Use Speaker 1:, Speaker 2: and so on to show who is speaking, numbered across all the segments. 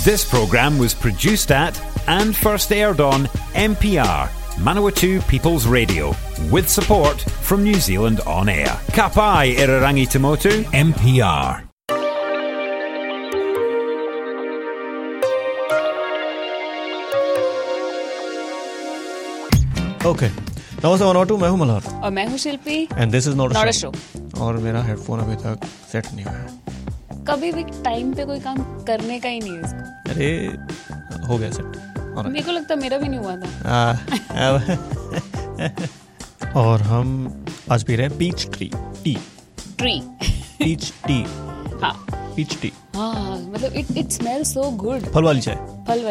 Speaker 1: This programme was produced at and first aired on MPR, Manawatu People's Radio, with support from New Zealand On Air. Ka pai Irarangi Tamotu, MPR.
Speaker 2: Okay. नमस्ते मनोटू, मैं हूँ मल्हार
Speaker 3: और मैं हूँ Shilpi
Speaker 2: and this is not a
Speaker 3: show.
Speaker 2: और मेरा headphone अभी तक सेट नहीं हुआ है।
Speaker 3: कभी भी टाइम पे कोई काम करने का ही नहीं है इसको।
Speaker 2: अरे हो गया सेट।
Speaker 3: मेरे को लगता मेरा भी नहीं हुआ था।
Speaker 2: और हम आज पी रहे हैं पीच टी पीच टी।
Speaker 3: हाँ
Speaker 2: पीच टी।
Speaker 3: हाँ, मतलब इट स्मेल्स सो गुड।
Speaker 2: फल वाली चाय।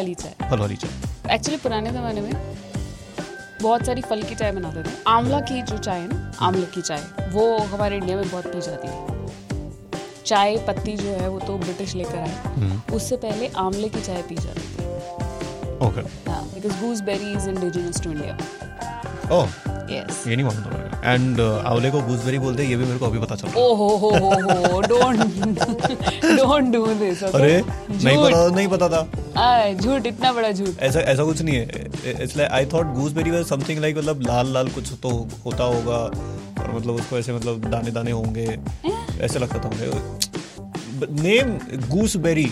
Speaker 3: एक्चुअली पुराने जमाने में बहुत सारी फल की चाय बनाते थे। आंवला की जो चाय है ना, आंवले की चाय, वो हमारे इंडिया में बहुत पी जाती है। चाय पत्ती जो है वो तो ब्रिटिश लेकर आए, उससे पहले आंवले की चाय पी जाती थी।
Speaker 2: ओके।
Speaker 3: हाँ, because gooseberry is indigenous to India.
Speaker 2: Oh
Speaker 3: yes,
Speaker 2: ये नहीं मालूम था। एंड आंवले को गूसबेरी बोलते हैं, ये भी मेरे को अभी पता चला।
Speaker 3: ओह हो डोंट डू दिस।
Speaker 2: अरे नहीं पता था।
Speaker 3: झूठ, इतना बड़ा झूठ।
Speaker 2: ऐसा कुछ नहीं है। It's like I thought gooseberry was something like, मतलब लाल कुछ तो होता होगा और मतलब उसको ऐसे मतलब दाने होंगे, ऐसे लगता था मुझे। Name gooseberry.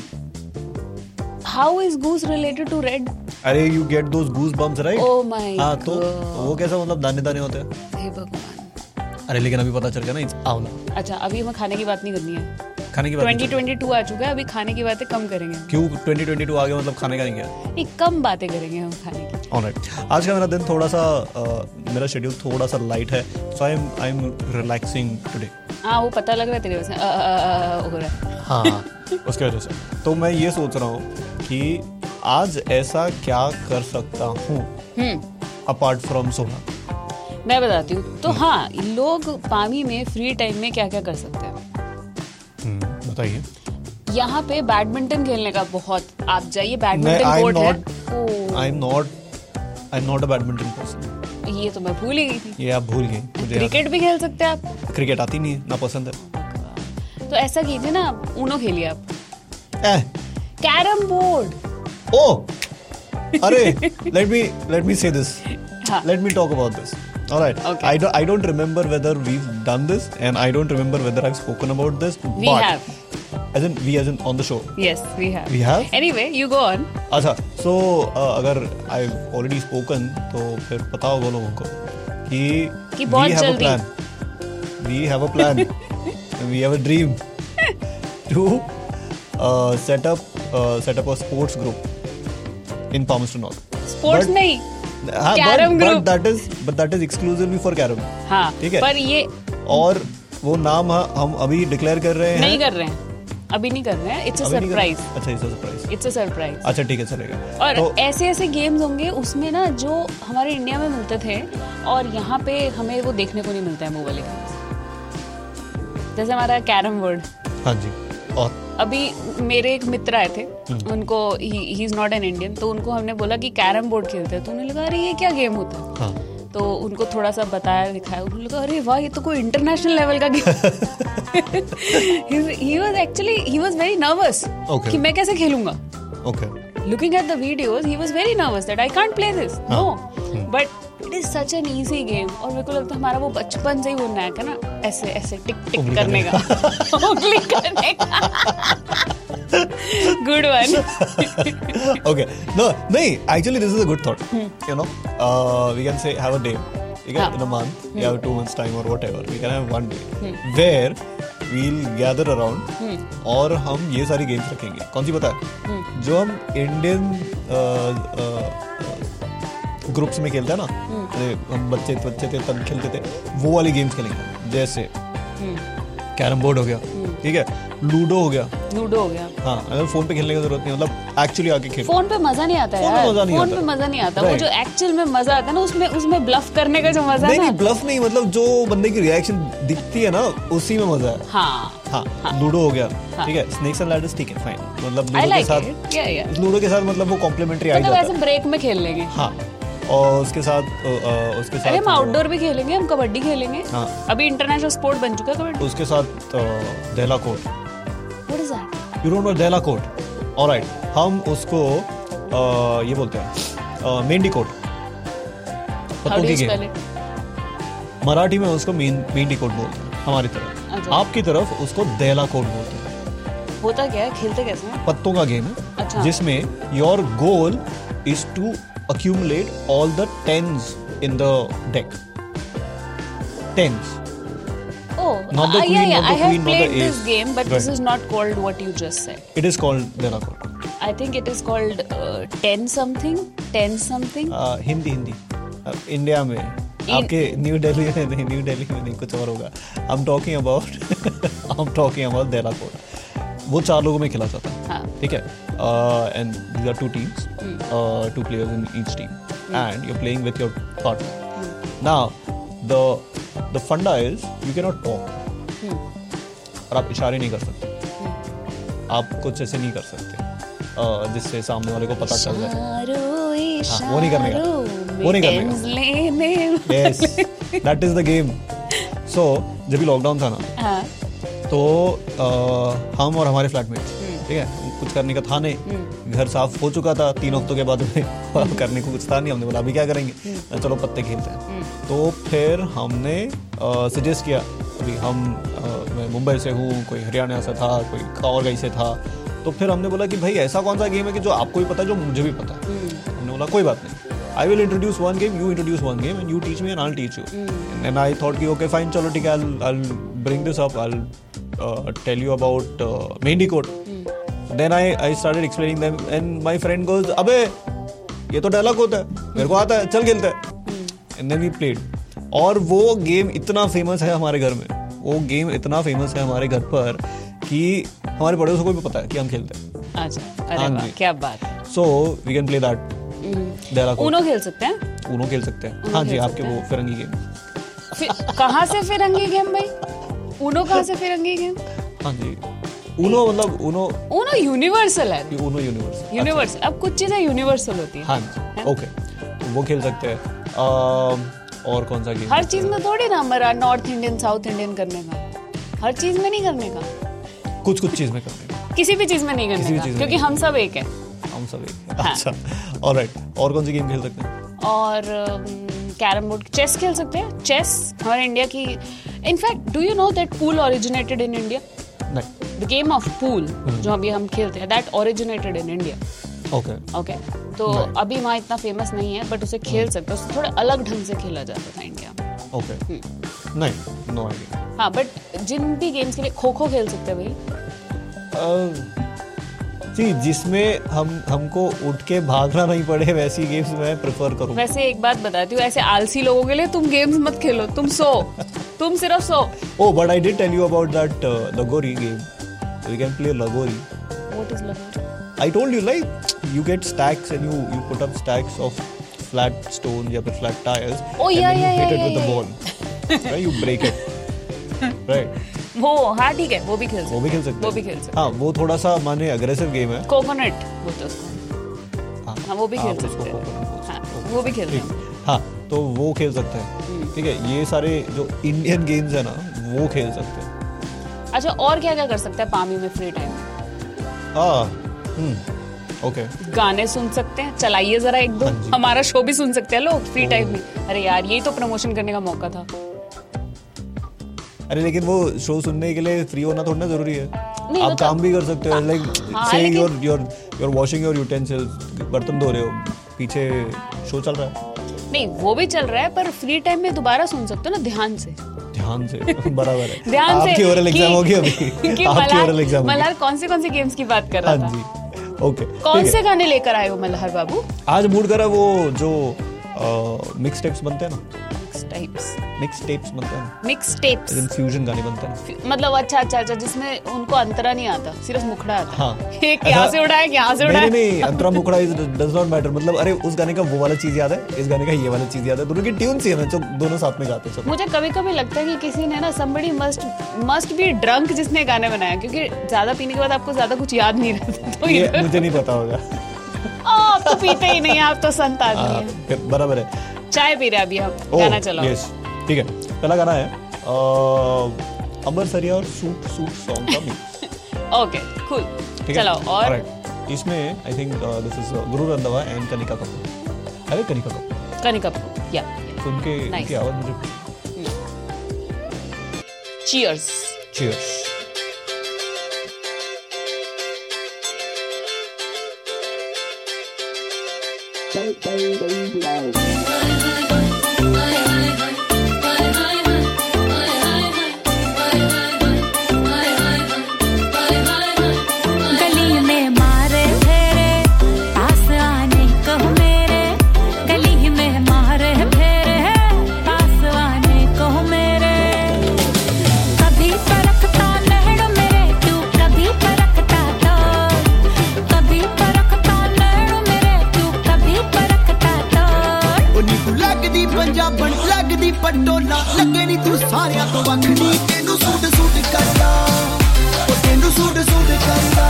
Speaker 3: How is goose related to red?
Speaker 2: अरे you get those goose bumps right.
Speaker 3: Oh my God.
Speaker 2: हाँ, तो वो कैसा मतलब दाने होते हैं।
Speaker 3: हे भगवान।
Speaker 2: अरे लेकिन अभी पता चल गया ना, इट्स आंवला।
Speaker 3: अच्छा, अभी हमें खाने की बात नहीं करनी है।
Speaker 2: खाने की बात
Speaker 3: 2022 आ चुका है, अभी खाने की बातें कम करेंगे।
Speaker 2: क्यों 2022 आ गया मतलब खाने का नहीं गया?
Speaker 3: नहीं, कम बातें करेंगे हम खाने की।
Speaker 2: ऑलराइट। आज का मेरा दिन थोड़ा सा मेरा शेड्यूल थोड़ा सा लाइट है, so I am relaxing today.
Speaker 3: हाँ, वो पता लग रहा है तेरे वजह से हो रहा है।
Speaker 2: हाँ, उसकी वजह से। तो मैं ये सोच रहा हूँ कि आज ऐसा क्या कर सकता हूँ अपार्ट फ्रॉम सोना।
Speaker 3: मैं बताती हूँ। तो हाँ, लोग पामी में फ्री टाइम में क्या क्या कर सकते हैं
Speaker 2: बताइए।
Speaker 3: यहाँ पे बैडमिंटन खेलने का बहुत, आप जाइए, बैडमिंटन कोर्ट है।
Speaker 2: I am not a badminton person.
Speaker 3: ये तो मैं भूल ही गई थी।
Speaker 2: ये आप भूल गई।
Speaker 3: क्रिकेट भी खेल सकते हैं आप।
Speaker 2: क्रिकेट आती नहीं है, ना पसंद है।
Speaker 3: तो ऐसा कीजिए ना, ऊनो खेलिए आप। Carrom board.
Speaker 2: ओह अरे let me say this. Let me talk about this. All right.
Speaker 3: Okay.
Speaker 2: I don't remember whether we've done this, and I don't remember whether I've spoken about this.
Speaker 3: We have.
Speaker 2: As in on the show.
Speaker 3: Yes, we have.
Speaker 2: We have.
Speaker 3: Anyway, you go on.
Speaker 2: अच्छा, so अगर I've already spoken, तो फिर पता होगा लोगों को कि
Speaker 3: बहुत जल्दी
Speaker 2: we have a plan. We have a dream to set up a sports group in Palmerston North.
Speaker 3: Sports नहीं, carrom group.
Speaker 2: But that is exclusively for carrom.
Speaker 3: हाँ,
Speaker 2: ठीक है।
Speaker 3: पर ये
Speaker 2: और वो नाम हम अभी डिक्लेयर कर रहे हैं।
Speaker 3: नहीं कर रहे हैं, अभी नहीं कर रहे हैं। It's a surprise.
Speaker 2: अच्छा, इट्स अ सरप्राइज। अच्छा, ठीक है, चलेगा।
Speaker 3: और तो ऐसे गेम्स होंगे उसमें ना, जो हमारे इंडिया में मिलते थे और यहाँ पे हमें वो देखने को नहीं मिलता है, वो वाले गेम्स। जैसे हमारा कैरम बोर्ड।
Speaker 2: हाँ जी। और
Speaker 3: अभी मेरे एक मित्र आए थे, उनको ही इज नॉट एन इंडियन, तो उनको हमने बोला कि कैरम बोर्ड खेलते हैं, तो उन्होंने लगा अरे ये क्या गेम होता है।
Speaker 2: हाँ।
Speaker 3: तो उनको थोड़ा सा बताया, दिखाया, उन्होंने लगा अरे वाह, ये तो कोई इंटरनेशनल लेवल का game. he was very nervous कि मैं कैसे खेलूंगा। Looking at the videos, he was very nervous that I can't play this. No, but it is such an easy game. और मेरे को लगता है हमारा वो बचपन से ही वो नैक है ना, ऐसे टिक करने का, उंगली करने का। Good one.
Speaker 2: Okay. No, actually this is a good thought. You know, we can say have a day. You can in a month, you have 2 months time or whatever. We can have one day where we'll gather around और हम ये सारी games रखेंगे। कौन सी पता है? जो हम इंडियन ग्रुप्स में खेलते हैं ना, हम बच्चे थे तब खेलते थे, वो वाली गेम्स खेलेंगे। जैसे कैरम बोर्ड हो गया, ठीक है, लूडो हो गया। हाँ, अगर फोन पे खेलने की जरूरत नहीं, मतलब एक्चुअली आके खेल।
Speaker 3: फोन पे मजा नहीं आता यार। फोन पे मजा नहीं आता। वो जो एक्चुअल में मजा आता है ना, उसमें ब्लफ करने का जो मजा है।
Speaker 2: नहीं, ब्लफ नहीं, मतलब जो बंदे की रिएक्शन दिखती है ना, उसी में मजा है। हाँ, लूडो हो गया, ठीक है, स्नेक्स एंड लैडर्स, ठीक है, फाइन, मतलब लूडो के साथ मतलब वो कॉम्प्लीमेंट्री आ जाता है।
Speaker 3: वैसे ब्रेक में खेल लेंगे।
Speaker 2: हाँ, और उसके साथ
Speaker 3: अरे हम आउटडोर भी खेलेंगे, हम कबड्डी खेलेंगे।
Speaker 2: हाँ,
Speaker 3: अभी इंटरनेशनल स्पोर्ट बन चुका है कबड्डी।
Speaker 2: उसके साथ दहला कोर्ट।
Speaker 3: What is that?
Speaker 2: You don't know दहला कोर्ट? ऑलराइट, हम उसको ये बोलते हैं मेंढी कोट, पत्तों की गेम। मराठी में उसको मेंढी कोट बोलते हैं हमारी तरफ, आपकी तरफ उसको देला कोट बोलते हैं।
Speaker 3: होता क्या है, खेलते कैसे हैं?
Speaker 2: पत्तों का गेम है। अच्छा। जिसमें your goal is to accumulate all the tens in the deck. Tens.
Speaker 3: Oh,
Speaker 2: not the queen,
Speaker 3: yeah.
Speaker 2: not the
Speaker 3: I have
Speaker 2: queen,
Speaker 3: played
Speaker 2: not the
Speaker 3: this
Speaker 2: ace.
Speaker 3: game, but
Speaker 2: right.
Speaker 3: this is not called what you just said.
Speaker 2: It is called Dela Court.
Speaker 3: I think it is called 10 something.
Speaker 2: Hindi India में आपके new Delhi में नहीं कुछ और होगा। I'm talking about Dela Court. वो 4 लोगों में खेला जाता है, ठीक है, and these are 2 teams, 2 players in each team, and you're playing with your partner. Now the funda is you cannot talk, और आप इशारे नहीं कर सकते, आप कुछ ऐसे नहीं कर सकते जिससे सामने वाले को पता चल जाए। वो नहीं करने का। Yes, that is the game. So जब भी लॉकडाउन था ना, तो हम और हमारे फ्लैटमेट्स, ठीक है, कुछ करने का था नहीं, घर साफ हो चुका था 3 हफ्तों के बाद में, करने को कुछ था नहीं, हमने बोला अभी क्या करेंगे, चलो पत्ते खेलते हैं। तो फिर हमने सजेस्ट किया, अभी मैं मुंबई से हूँ, कोई हरियाणा से था, कोई और कहीं से था, तो फिर हमने बोला कि भाई ऐसा कौन सा गेम है कि जो आपको भी पता है, जो मुझे भी पता है। हमने बोला कोई बात नहीं, I will introduce one game, you introduce one game, and you teach me and I'll teach you. And I thought कि okay fine, चलो ठीक है, I'll bring this up, I'll tell you about मेंढी कोट. Then I started explaining them, and my friend goes, अबे ये तो dialogue होता है, मेरे को आता है, चल खेलते हैं. And then we played. और वो गेम इतना फेमस है हमारे घर में, वो गेम इतना फेमस है हमारे घर पर कि हमारे पड़ोसियों को भी पता है कि हम खेलते हैं.
Speaker 3: अच्छा, अरे वाह, क्या बात है.
Speaker 2: So we can play that.
Speaker 3: Uno खेल सकते हैं.
Speaker 2: ऊनो खेल सकते हैं. हाँ जी, आपके वो फिरंगी गेम.
Speaker 3: कहाँ से फिरंगी गेम भाई? ऊनो कहाँ से फिरंगी गेम?
Speaker 2: हाँ जी, ऊनो मतलब
Speaker 3: ऊनो यूनिवर्सल है.
Speaker 2: Uno universal.
Speaker 3: अब कुछ चीजें यूनिवर्सल होती है.
Speaker 2: हाँ जी, ओके, वो खेल सकते हैं. और कौन सा गेम?
Speaker 3: हर चीज में थोड़ी ना हमारा नॉर्थ इंडियन साउथ इंडियन करने का, हर चीज में नहीं करने का,
Speaker 2: कुछ चीज में करने का,
Speaker 3: किसी भी चीज में नहीं करने का, क्योंकि हम सब एक है.
Speaker 2: हम सब एक. अच्छा, ऑलराइट. और कौन सी गेम खेल सकते हैं? और
Speaker 3: कैरम बोर्ड, चेस खेल सकते हैं. चेस हमारे इंडिया की, in fact do you know that pool originated in India?
Speaker 2: नहीं.
Speaker 3: द गेम ऑफ पूल जो अभी हम खेलते हैं, that originated in India. Okay, तो अभी वहाँ इतना फेमस नहीं है, बट उसे खेल सकते हैं. थोड़ा अलग ढंग से खेला जाता था इंडिया में.
Speaker 2: ओके, नहीं, नो आइडिया.
Speaker 3: हाँ, बट जिन भी गेम्स के लिए खो खो खेल सकते हैं भाई.
Speaker 2: जी, जिसमें हमको उठ के भागना नहीं पड़े, वैसी गेम्स मैं प्रेफर करूँ.
Speaker 3: वैसे एक बात बताती हूँ, ऐसे आलसी लोगों के लिए तुम गेम्स मत खेलो, तुम सिर्फ सो.
Speaker 2: Oh, but I did tell you about that Lagori game. We can play Lagori.
Speaker 3: What is Lagori?
Speaker 2: I told you, like, you get stacks and you put up stacks of flat stones या फिर flat tiles.
Speaker 3: Oh yeah,
Speaker 2: and then you hit it
Speaker 3: yeah,
Speaker 2: with the ball. Right, you break it. Right.
Speaker 3: वो हाँ ठीक है, वो भी खेल सकते हैं.
Speaker 2: हाँ, वो थोड़ा सा माने अग्रेसिव गेम है.
Speaker 3: कोकोनट बोलते हैं उसको. हाँ, वो भी खेल सकते हैं. वो भी खेलते हैं.
Speaker 2: हाँ, तो वो खेल सकते हैं. ठीक है, ये सारे जो इंडियन गेम्स है ना, वो खेल सकते हैं.
Speaker 3: अच्छा, और क्या क्या कर सकते हैं पामी में फ्री टाइम में?
Speaker 2: ओके,
Speaker 3: गाने सुन सकते हैं. चलाइए जरा एक दो, हमारा शो भी सुन सकते हैं लोग फ्री टाइम में. अरे यार, यही तो प्रमोशन करने का मौका था.
Speaker 2: अरे लेकिन वो शो सुनने के लिए फ्री होना थोड़ा जरूरी है. आप काम भी कर सकते हो, लाइक से you're washing your utensils, बर्तन धो रहे हो, पीछे शो चल रहा है.
Speaker 3: नहीं, वो भी चल रहा है, पर फ्री टाइम में दोबारा सुन सकते हो ना, ध्यान से.
Speaker 2: बराबर है.
Speaker 3: ध्यान से.
Speaker 2: आपकी ओरल एग्जाम होगी अभी. आपकी ओरल एग्जाम.
Speaker 3: मल्हार कौन से गेम्स की बात कर रहा था?
Speaker 2: हाँ जी, ओके.
Speaker 3: कौन से गाने लेकर आए हो मल्हार बाबू?
Speaker 2: आज मूड करा वो जो मिक्स टेप्स बनते हैं ना. मिक्स टेप्स फ्यूजन गाने बनते हैं.
Speaker 3: मतलब अच्छा, जिसमें उनको अंतरा नहीं आता, सिर्फ मुखड़ा आता. हाँ. एक यहाँ से उड़ा है, यहाँ से उड़ा है.
Speaker 2: नहीं, अंतरा मुखड़ा डज नॉट मैटर. मतलब अरे उस गाने का वो वाला चीज याद है, इस गाने का ये वाला चीज याद है, दोनों की ट्यून सी है ना, जो दोनों साथ में गाते हैं.
Speaker 3: मुझे कभी कभी लगता है कि किसी ने ना, somebody must be drunk जिसने गाने बनाया, क्योंकि ज्यादा पीने के बाद आपको ज्यादा कुछ याद नहीं रहता. तो
Speaker 2: ये मुझे नहीं पता होगा.
Speaker 3: आप तो पीते ही नहीं, आप तो संत आदमी है.
Speaker 2: बराबर है.
Speaker 3: चाय पी रहे अभी हम. गाना चलाओ.
Speaker 2: यस, ठीक है. पहला गाना है अमर सरिया और सूट सॉन्ग का मिक्स.
Speaker 3: Okay, cool. चलाओ. और
Speaker 2: इसमें I think this is Guru Randhawa and Kanika Kapoor. अरे कनिका कपूर,
Speaker 3: या
Speaker 2: तो उनकी आवाज मुझे.
Speaker 3: Cheers.
Speaker 4: पटोला लगे नी तू सारिया तो वखनी तेनू सूट सूट करदा ओ तेनू सूट सूट करदा.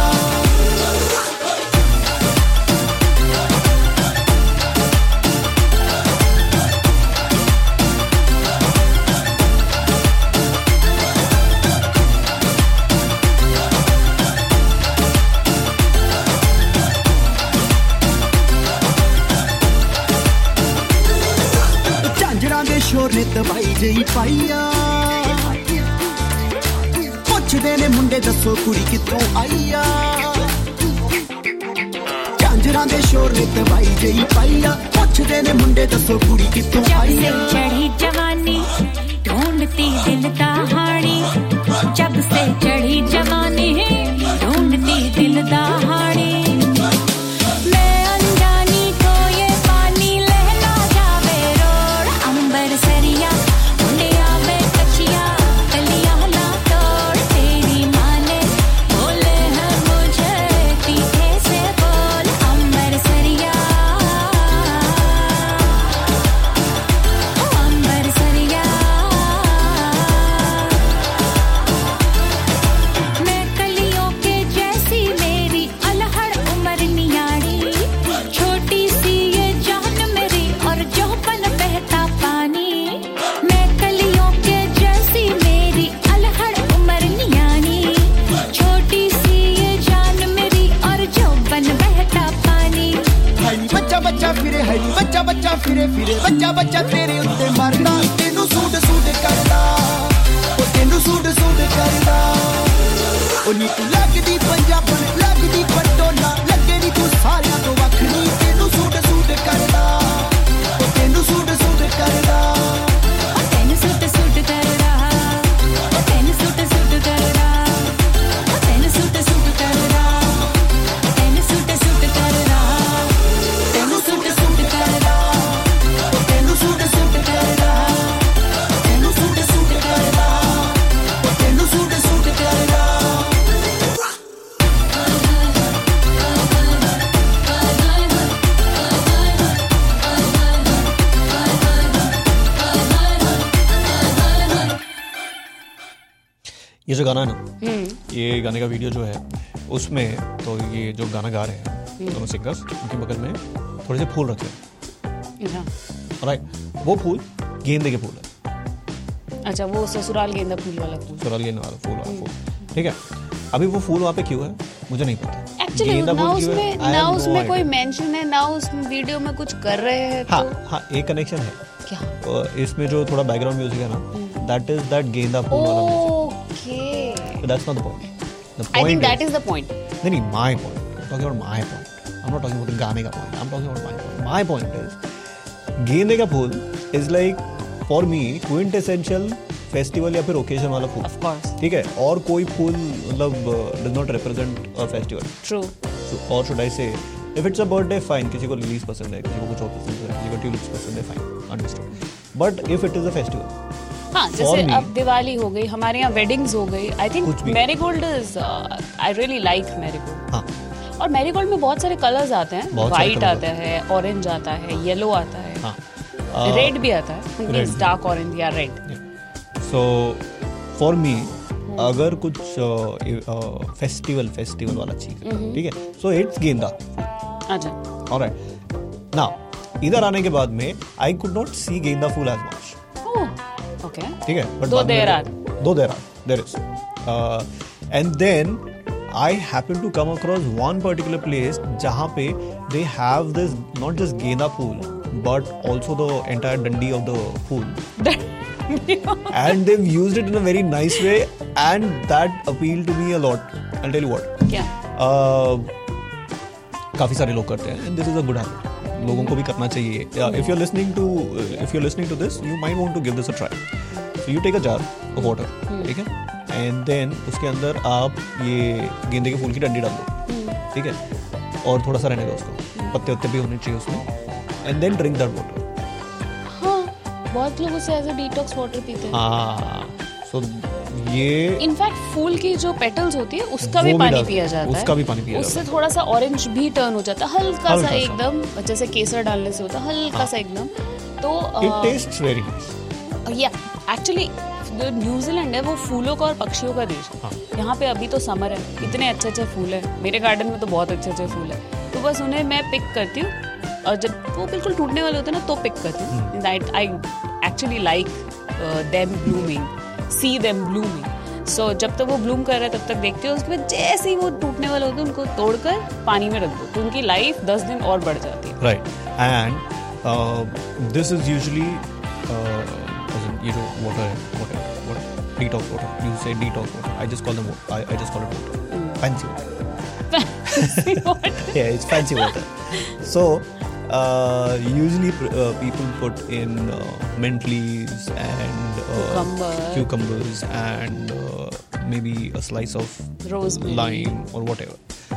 Speaker 4: शोर ने दवाई जई पाइया पुछदे ने मुंडे दसो कुड़ी कित्थों आईया. झांजरां दे शोर ने दवाई जई पाइया पुछदे ने मुंडे दसो कुड़ी कित्थों आईया.
Speaker 5: जब से चढ़ी जवानी ढूंढती दिल दा हाणी, जब से चढ़ी जवानी ढूंढती दिल दा हाणी. बच्चा फिरे बच्चा तेरे उत्ते मरदा तेनू सूट सूट करदा ओ तेनू सूट सूट करदा. ओ नी तू लगदी पंजाबन लगदी पटोला लगे नी तू सारिया तो वखनी तेनू सूट सूट करदा ओ तेनू सूट सूट करदा. ओ तेनू सूट सूट करदा ओ तेनू सूट सूट करदा ओ तेनू सूट सूट करदा ओ तेनू सूट सूट करदा तेनू सूट सूट करदा.
Speaker 2: ये जो गाना है ना, ये गाने का वीडियो जो है उसमें तो ये जो गाना गा रहे हैं दोनों सिंगर्स, उनके बगल में थोड़े से फूल रखे हैं. राइट, वो फूल गेंदे के फूल है.
Speaker 3: अच्छा, वो ससुराल गेंदा फूल वाला फूल.
Speaker 2: ससुराल गेंदा वाला फूल वाला फूल. ठीक है, अभी वो फूल वहाँ पे क्यों है मुझे नहीं पता.
Speaker 3: एक्चुअली ना उसमें कोई मेंशन है ना उस वीडियो में कुछ कर रहे हैं.
Speaker 2: हाँ, एक कनेक्शन है.
Speaker 3: क्या?
Speaker 2: इसमें जो थोड़ा बैकग्राउंड म्यूजिक है ना, that is that Genda Phool वाला music.
Speaker 3: Okay.
Speaker 2: But that's not the point.
Speaker 3: I think that is the point.
Speaker 2: No, my point. I'm talking about my point. I'm not talking about the गाने का point. I'm talking about my point. My point is गेंदे का फूल is like for me quintessential festival या फिर occasion वाला फूल.
Speaker 3: Of course.
Speaker 2: ठीक है, और कोई फूल मतलब does not represent a festival.
Speaker 3: True.
Speaker 2: So, or should I say if it's a birthday fine, किसी को lilies पसंद है, किसी को कुछ और पसंद है, किसी को tulips पसंद है, fine, understood. But if it is a festival,
Speaker 3: हाँ, जैसे अब दिवाली हो गई, हमारे यहाँ वेडिंग्स हो गई. I think marigold is I really like marigold.
Speaker 2: हाँ,
Speaker 3: और मैरीगोल्ड में बहुत सारे कलर्स आते हैं. व्हाइट आता है, ऑरेंज आता है, येलो आता है, रेड भी आता है, डार्क ऑरेंज या रेड.
Speaker 2: सो फॉर मी अगर कुछ फेस्टिवल वाला चीज है, ठीक है, सो इट्स गेंदा.
Speaker 3: अच्छा,
Speaker 2: ऑलराइट. नाउ इधर आने के बाद में आई कुड नॉट सी गेंदा फूल एज मच.
Speaker 3: ओके,
Speaker 2: ठीक है, but
Speaker 3: there is,
Speaker 2: and then I happened to come across one particular place जहाँ पे they have this not just गेंदा फूल but also the entire डंडी of the fool. And they've used it in a very nice way and that appealed to me a lot. I'll tell you what.
Speaker 3: क्या?
Speaker 2: काफी सारे लोग करते हैं and this is a good habit. लोगों को भी करना चाहिए. If you're listening to this, you might want to give this a try. So you take a jar of water, ठीक है? And then उसके अंदर आप ये गेंदे के फूल की डंडी डाल दो, ठीक है? और थोड़ा सा रहने दो उसको, पत्ते भी होने चाहिए उसमें. And then drink that water.
Speaker 3: बहुत लोग उसे एज अ डिटॉक्स वाटर पीते हैं.
Speaker 2: हाँ, so ये
Speaker 3: इनफैक्ट फूल की जो पेटल्स होती है उसका भी पानी पिया जाता है.
Speaker 2: उसका भी पानी पिया जाता है.
Speaker 3: उससे थोड़ा सा ऑरेंज भी टर्न हो जाता है, हल्का सा एकदम, जैसे केसर डालने से होता है, हल्का सा एकदम. तो
Speaker 2: it tastes very nice.
Speaker 3: या एक्चुअली जो न्यूजीलैंड है वो फूलों का और पक्षियों का देश है. यहाँ पे अभी तो समर है, इतने अच्छे अच्छे फूल है. मेरे गार्डन में तो बहुत अच्छे अच्छे फूल है. तो बस उन्हें मैं पिक करती हूँ और जब वो बिल्कुल टूटने वाले होते हैं ना तो पिक करती हूँ. I actually like them blooming, see them blooming. So जब तक वो ब्लूम कर रहा है तब तक देखते हो. उसके बाद जैसे ही वो टूटने वाले होते हैं उनको तोड़कर पानी में रख दो तो उनकी लाइफ 10 दिन और बढ़ जाती है.
Speaker 2: Right. And this is usually ये जो वाटर है, detox water. You say detox water. I just call them water. I just call it water. Fancy water.
Speaker 3: Fancy water.
Speaker 2: Yeah, it's fancy water. So usually people put in mint leaves and cucumbers and maybe a slice of
Speaker 3: rosemary,
Speaker 2: lime or whatever.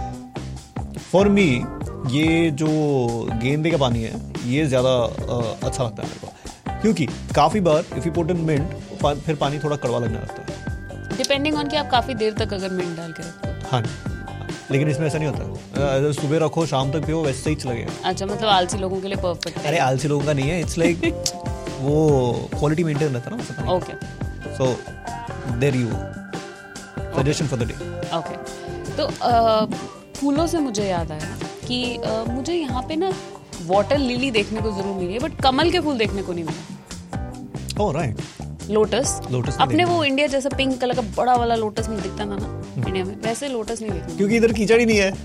Speaker 2: For me, ये जो गेंदे का पानी है ये ज़्यादा अच्छा लगता है मेरे को, क्योंकि काफ़ी बार if you put in mint फिर पानी थोड़ा कड़वा लगने लगता है.
Speaker 3: डिपेंडिंग ऑन कि आप काफ़ी देर तक अगर मिंट डाल के रखते हो.
Speaker 2: हाँ, लेकिन इसमें ऐसा नहीं होता. अगर सुबह रखो शाम तक पियो वैसे ही चलेगा.
Speaker 3: अच्छा, मतलब आलसी लोगों के लिए परफेक्ट है.
Speaker 2: अरे आलसी लोगों का नहीं है, इट्स लाइक वो क्वालिटी मेंटेन रहता है ना.
Speaker 3: Okay,
Speaker 2: so there you suggestion for the day. Okay,
Speaker 3: तो फूलों से मुझे याद आया कि मुझे यहाँ पे ना वाटर लिली देखने को जरूर मिली है बट कमल के फूल देखने को नहीं मिला.
Speaker 2: Oh right.
Speaker 3: लोटस अपने वो इंडिया जैसा पिंक कलर का बड़ा वाला लोटस नहीं दिखता ना इंडिया में, वैसे लोटस नहीं दिखता
Speaker 2: क्योंकि इधर कीचड़ ही नहीं है.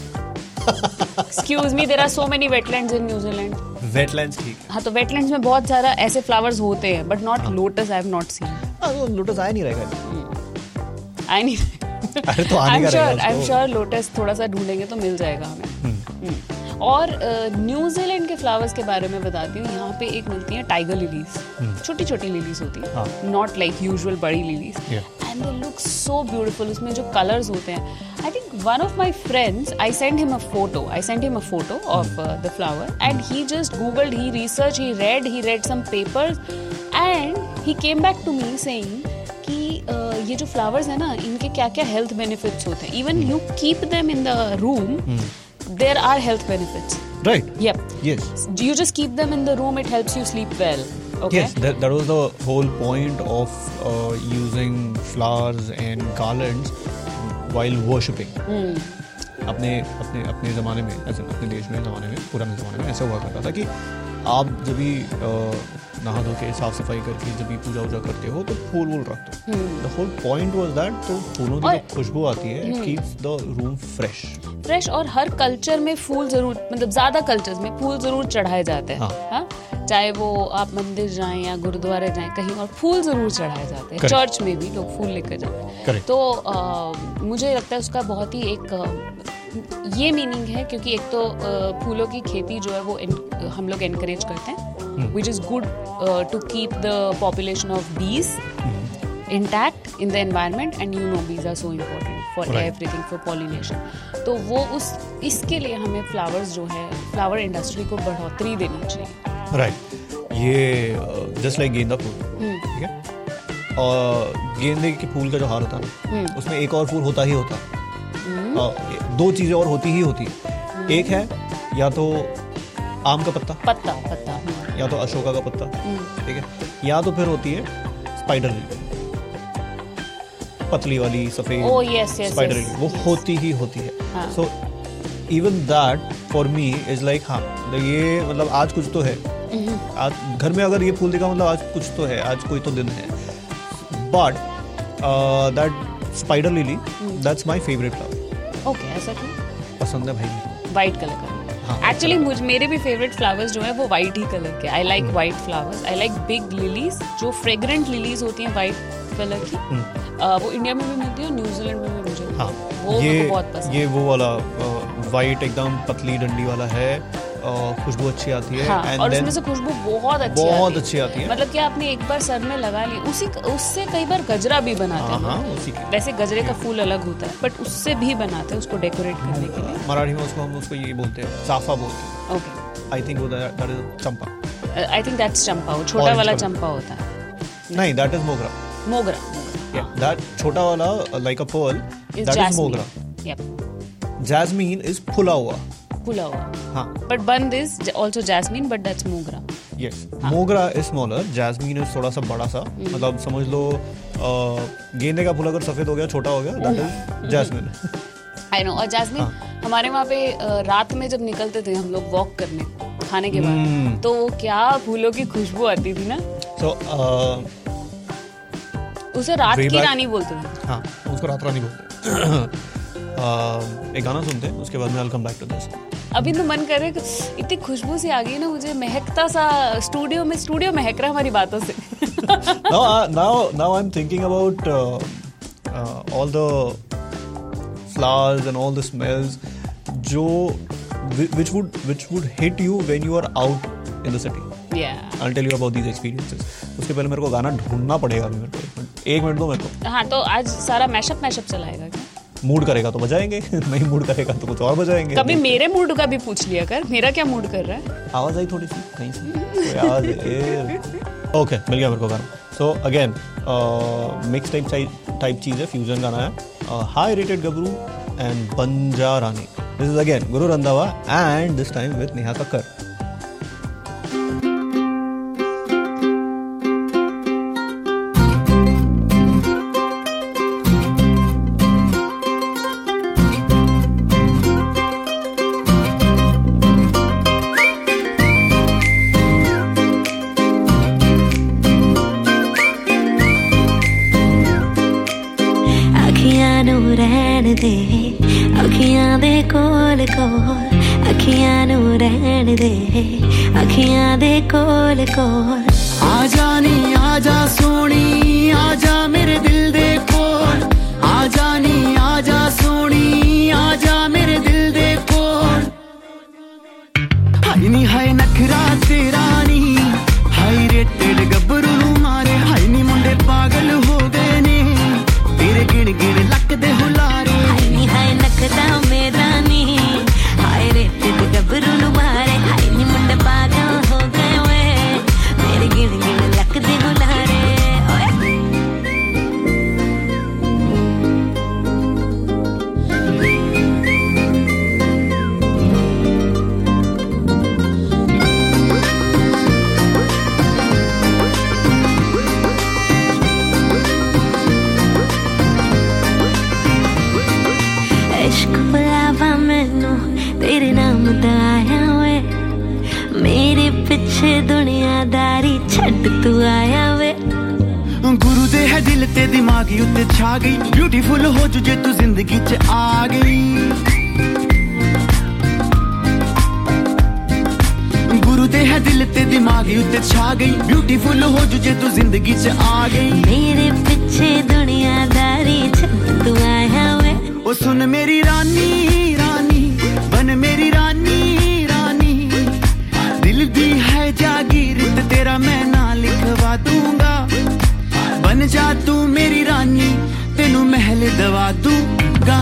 Speaker 3: Excuse me, there are so many wetlands in New Zealand.
Speaker 2: Wetlands ठीक है.
Speaker 3: हाँ, तो wetlands में बहुत सारा ऐसे flowers होते हैं but not lotus. I have not seen.
Speaker 2: हाँ, लोटस आया नहीं रहेगा.
Speaker 3: आया नहीं.
Speaker 2: अरे तो आने का रहेगा.
Speaker 3: I'm sure लोटस थोड़ा सा ढूंढेंगे तो मिल जाएगा हमें. और न्यूजीलैंड के फ्लावर्स के बारे में बताती हूँ. यहाँ पे एक मिलती है टाइगर लिलीज, छोटी छोटी लिलीज होती है, नॉट लाइक यूजुअल बड़ी lilies, and they look so beautiful. उसमें जो कलर्स होते हैं, I think one of my friends, I send him a photo of the flower and he just googled, he research, he read some papers and he came back to me saying कि ये जो flowers है ना इनके क्या क्या health benefits होते हैं. Even you keep them in the room, there are health benefits.
Speaker 2: Right.
Speaker 3: Yep.
Speaker 2: Yes.
Speaker 3: You just keep them in the room, it helps you sleep well. Okay?
Speaker 2: Yes, that was the whole point of using flowers and garlands while worshipping. अपने ज़माने में, ऐसे अपने देश में ज़माने में, पुराने ज़माने में ऐसा हुआ करता था कि आप जब भी नहा धो के साफ सफाई करके जब भी पूजा वूजा करते हो तो फूल वूल रखते हो. The whole point was that, तो फूलों की जो खुशबू आती है it keeps the room fresh. और हर कल्चर में फूल जरूर, मतलब ज्यादा कल्चर्स में फूल जरूर चढ़ाए जाते हैं. हाँ, चाहे वो आप मंदिर जाएं या गुरुद्वारे जाएं कहीं और फूल जरूर चढ़ाए जाते हैं. चर्च में भी लोग फूल लेकर जाते हैं. तो मुझे लगता है उसका बहुत ही एक ये मीनिंग है, क्योंकि एक तो फूलों की खेती जो है वो हम लोग एनकरेज करते हैं, which is good to keep the population of bees intact in the environment, and you know bees are so important for everything, for pollination. तो वो इसके लिए हमें फ्लावर्स जो है, फ्लावर इंडस्ट्री को बढ़ोतरी देनी चाहिए. राइट. ये जस्ट लाइक गेंदा फूल, ठीक है, और गेंदे के फूल का जो हार होता है ना उसमें एक और फूल होता ही होता है. दो चीजें और होती ही होती है. एक है या तो आम का पत्ता, या तो अशोका का पत्ता, ठीक है, या तो फिर होती है स्पाइडर लिली, पतली वाली सफेद स्पाइडर लिली, वो होती ही होती है. So even that for me is like, हाँ ये मतलब आज कुछ तो है, आज घर में अगर ये फूल दिखा मतलब आज कुछ तो है, आज कोई तो दिन है. But that spider lily, that's my favorite flower.
Speaker 3: Okay, ऐसा क्यों?
Speaker 2: पसंद है भाई,
Speaker 3: वाइट कलर का। एक्चुअली मेरे भी फेवरेट फ्लावर्स जो है वो वाइट ही कलर के। I like white flowers, I like big lilies, जो फ्रेग्रेंट लिलीज होती हैं वाइट कलर की। वो इंडिया में भी मिलती है और न्यूजीलैंड में भी मुझे वो मेरे को बहुत पसंद है।
Speaker 2: ये वो वाला वाइट एकदम पतली डंडी वाला है, खुशबू अच्छी आती है।
Speaker 3: हाँ, और उसमें से खुशबू बहुत अच्छी आती है। मतलब कि आपने एक बार सर में लगा ली, उससे कई बार गजरा भी बनाते हैं। वैसे गजरे का फूल अलग होता है, बट उससे भी बनाते हैं उसको डेकोरेट करने के लिए।
Speaker 2: मराठी में हम उसको ये बोलते हैं, चाफा बोलते हैं। Okay, I think that is चंपा।
Speaker 3: आई थिंक दैट्स चंपा, वो छोटा वाला चंपा होता है।
Speaker 2: नहीं, दैट इज मोगरा। दैट छोटा वाला like a pearl, that is मोगरा। जैस्मीन इज फुला हुआ।
Speaker 3: हाँ, but bund is also jasmine, but that's mogra.
Speaker 2: Yes, mogra is smaller, jasmine is थोड़ा सा बड़ा सा। मतलब समझ लो गेंदे का फूल अगर सफेद हो गया, छोटा हो गया, that is jasmine.
Speaker 3: I know, और jasmine हमारे वहाँ पे रात में जब निकलते थे हम लोग वॉक करने खाने के बाद, तो क्या फूलों की खुशबू आती थी ना।
Speaker 2: So
Speaker 3: उसे रात की रानी बोलते थे।
Speaker 2: हाँ, उसको रात रानी बोलते हैं। एक गाना सुनते हैं, उसके बाद में I'll come back to this.
Speaker 3: अभी तो मन करे, इतनी खुशबू सी आ गई ना मुझे, महकता सा स्टूडियो महक रहा है हमारी बातों से।
Speaker 2: now I'm thinking about all the flowers and all the smells which would hit you when you are out in the city.
Speaker 3: Yeah,
Speaker 2: I'll tell you about these experiences. उसके पहले मेरे को गाना ढूंढना पड़ेगा अभी मेरे को। एक मिनट दो मेरे को। हाँ,
Speaker 3: तो आज सारा मैशअप चलाएगा क्या?
Speaker 2: मूड करेगा तो बजाएंगे, नहीं मूड करेगा तो कुछ और बजाएंगे।
Speaker 3: कभी मेरे मूड का भी पूछ लिया कर, मेरा क्या मूड कर रहा है?
Speaker 2: आवाज आई थोड़ी सी कहीं से, आवाज ओके, मिल गया मेरे को गाना। सो अगेन मिक्स टाइप चीज है, फ्यूजन गाना है। हाई रेटेड गबरू एंड बंजा रानी। This is again Guru Randhawa and this time with Neha Kakkar.
Speaker 6: अखियां दे कोल कोल, अखियां नू रहन दे, अखियां दे कोल कोल।
Speaker 5: आजा नी आजा सोनी, आजा मेरे दिल दे कोल। आजा नी आजा सोनी, आजा मेरे दिल दे कोल। हाय नी हाय नखरा तेरा नी, हाय रेटेड गब्बरू नू मारे। हाय नी मुंडे पागल हो गए ने, तेरे गिण गिण लक दे हुलारे।
Speaker 6: हाय नखदा मेरा नी, हाय रेटेड गब्बरू नू मारे। हाय नी मुंडे पागल हो गए वे, मेरे गिण गिण लक दे हुलारे। तेरे नाम दा आया वे, मेरे पिछे दुनियादारी छड्ड तू आया वे।
Speaker 5: गुरु दे है दिल ते दिमागी उत्ते छा गई, ब्यूटीफुल हो जुजे तू जिंदगी च आ गई। गुरु दे है दिल ते दिमागी उत्ते छा गई, ब्यूटीफुल हो जुजे तू जिंदगी च आ गई।
Speaker 6: मेरे पिछे दुनियादारी छड्ड तू आया वे।
Speaker 5: ओ सुन मेरी रानी रानी, बन मेरी रानी रानी। दिल दी है जागीर तेरा मैं ना लिखवा दूंगा। बन जा तू मेरी रानी, तेनू महल दवा दूंगा।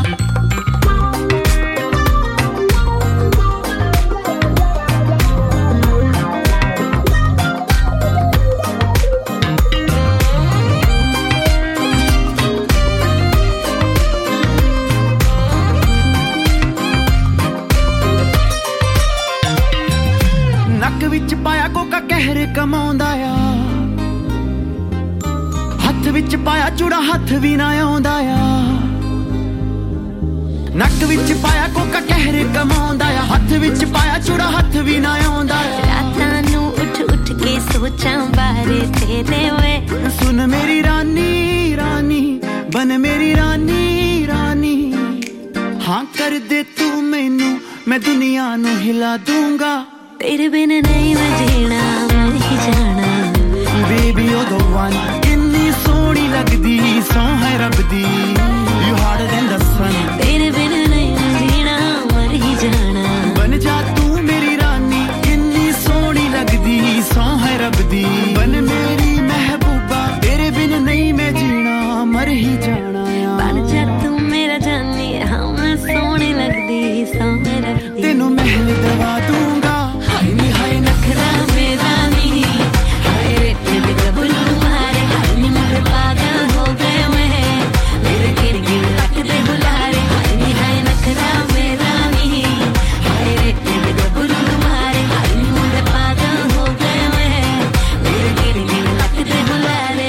Speaker 5: विच पाया कोका कहर कमाਉਂਦਾ ਆ, हथ विच पाया चूड़ा हथ भी ना आਉਂਦਾ आ। नक विच पाया कोका कहर कमाਉਂਦਾ आ, हथ विच पाया चूड़ा हथ भी ना आਉਂਦਾ आ।
Speaker 6: रातां नू उठ उठ के सोचां बारे तेरे वे।
Speaker 5: सुन मेरी रानी रानी, बन मेरी रानी रानी। हाँ कर दे तू मैनू मैं दुनिया नू हिला दूंगा
Speaker 6: तेरे बिन नहीं मैं जीना मर ही जाना
Speaker 5: बेबी ओ द वन किन्नी सोहनी लगदी सौ है रब दी you harder than the sun
Speaker 6: तेरे बिन नहीं मैं जीना मर ही जाना
Speaker 5: बन जा तू मेरी रानी किन्नी सोहनी लगदी सौ है रब दी बन मेरी महबूबा तेरे बिन नहीं मैं जीना मर ही जाना
Speaker 6: बन जा तू मेरा जानी हाँ मैं सोहनी लगदी सौ है रब दी
Speaker 5: तेनू महल दवा दूंगा
Speaker 6: हाय नी हाय नखरा मेरा नी हाय रे तेरे गबरू मारे हाय नी मेरे पागल हो गए मैं मेरे गिर गिर लगते बुलारे हाय नी हाय नखरा मेरा नी हाय रे तेरे गबरू मारे हाय नी मेरे पागल हो गए मैं मेरे गिर गिर लगते बुलारे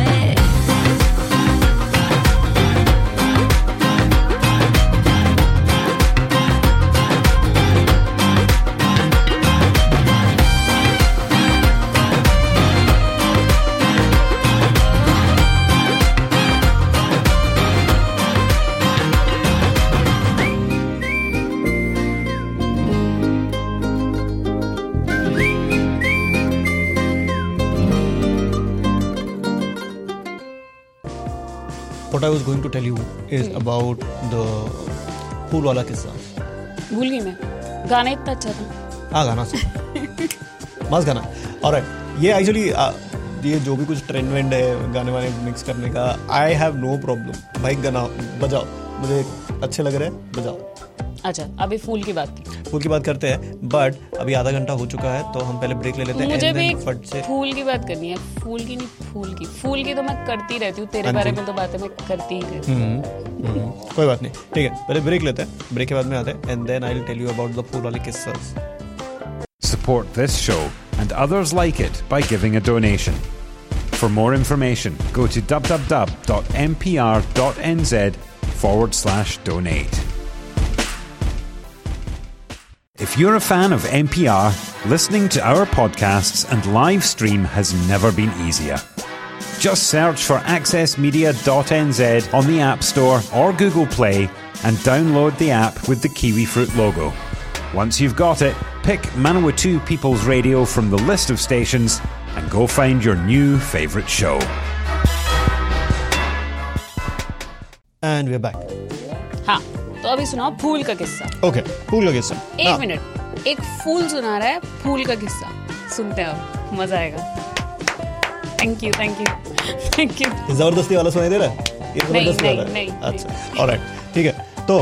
Speaker 2: What I was going to tell you is about the pool वाला किस्सा.
Speaker 3: भूल गई मैं. गाना इतना अच्छा था.
Speaker 2: हाँ गाना सही. मस्त गाना. Alright. ये actually ये जो भी कुछ ट्रेंड वेंड है गाने वाने मिक्स करने का I have no problem. भाई गाना बजाओ. मुझे अच्छे लग रहे हैं बजाओ.
Speaker 3: अच्छा अभी फूल की बात की.
Speaker 2: फूल की बात करते हैं बट अभी आधा घंटा हो चुका है तो हम पहले ब्रेक ले लेते हैं.
Speaker 3: मुझे भी फूल की बात करनी है. फूल की नहीं फूल की तो मैं करती रहती हूँ. तेरे बारे में तो बातें मैं करती ही रहती हूँ.
Speaker 2: कोई बात नहीं. ठीक है पहले ब्रेक लेते हैं. ब्रेक के बाद में आते हैं and then I will tell you about the फूल वाले किस्से.
Speaker 1: Support this show and others like it by giving a donation. For more information, go to www.npr.nz/donate. If you're a fan of NPR, listening to our podcasts and live stream has never been easier. Just search for accessmedia.nz on the App Store or Google Play and download the app with the kiwi fruit logo. Once you've got it, pick Manawatu People's Radio from the list of stations and go find your new favourite show.
Speaker 2: And we're back.
Speaker 3: हाँ तो अभी सुनाओ फूल का किस्सा.
Speaker 2: Okay फूल का किस्सा.
Speaker 3: एक minute. एक फूल सुना रहा है फूल का किस्सा. सुनते हैं अब मजा आएगा. थैंक यू
Speaker 2: जबरदस्ती वाला सुनाई दे रहा है. ये जबरदस्ती वाला है. अच्छा ऑलराइट ठीक है. तो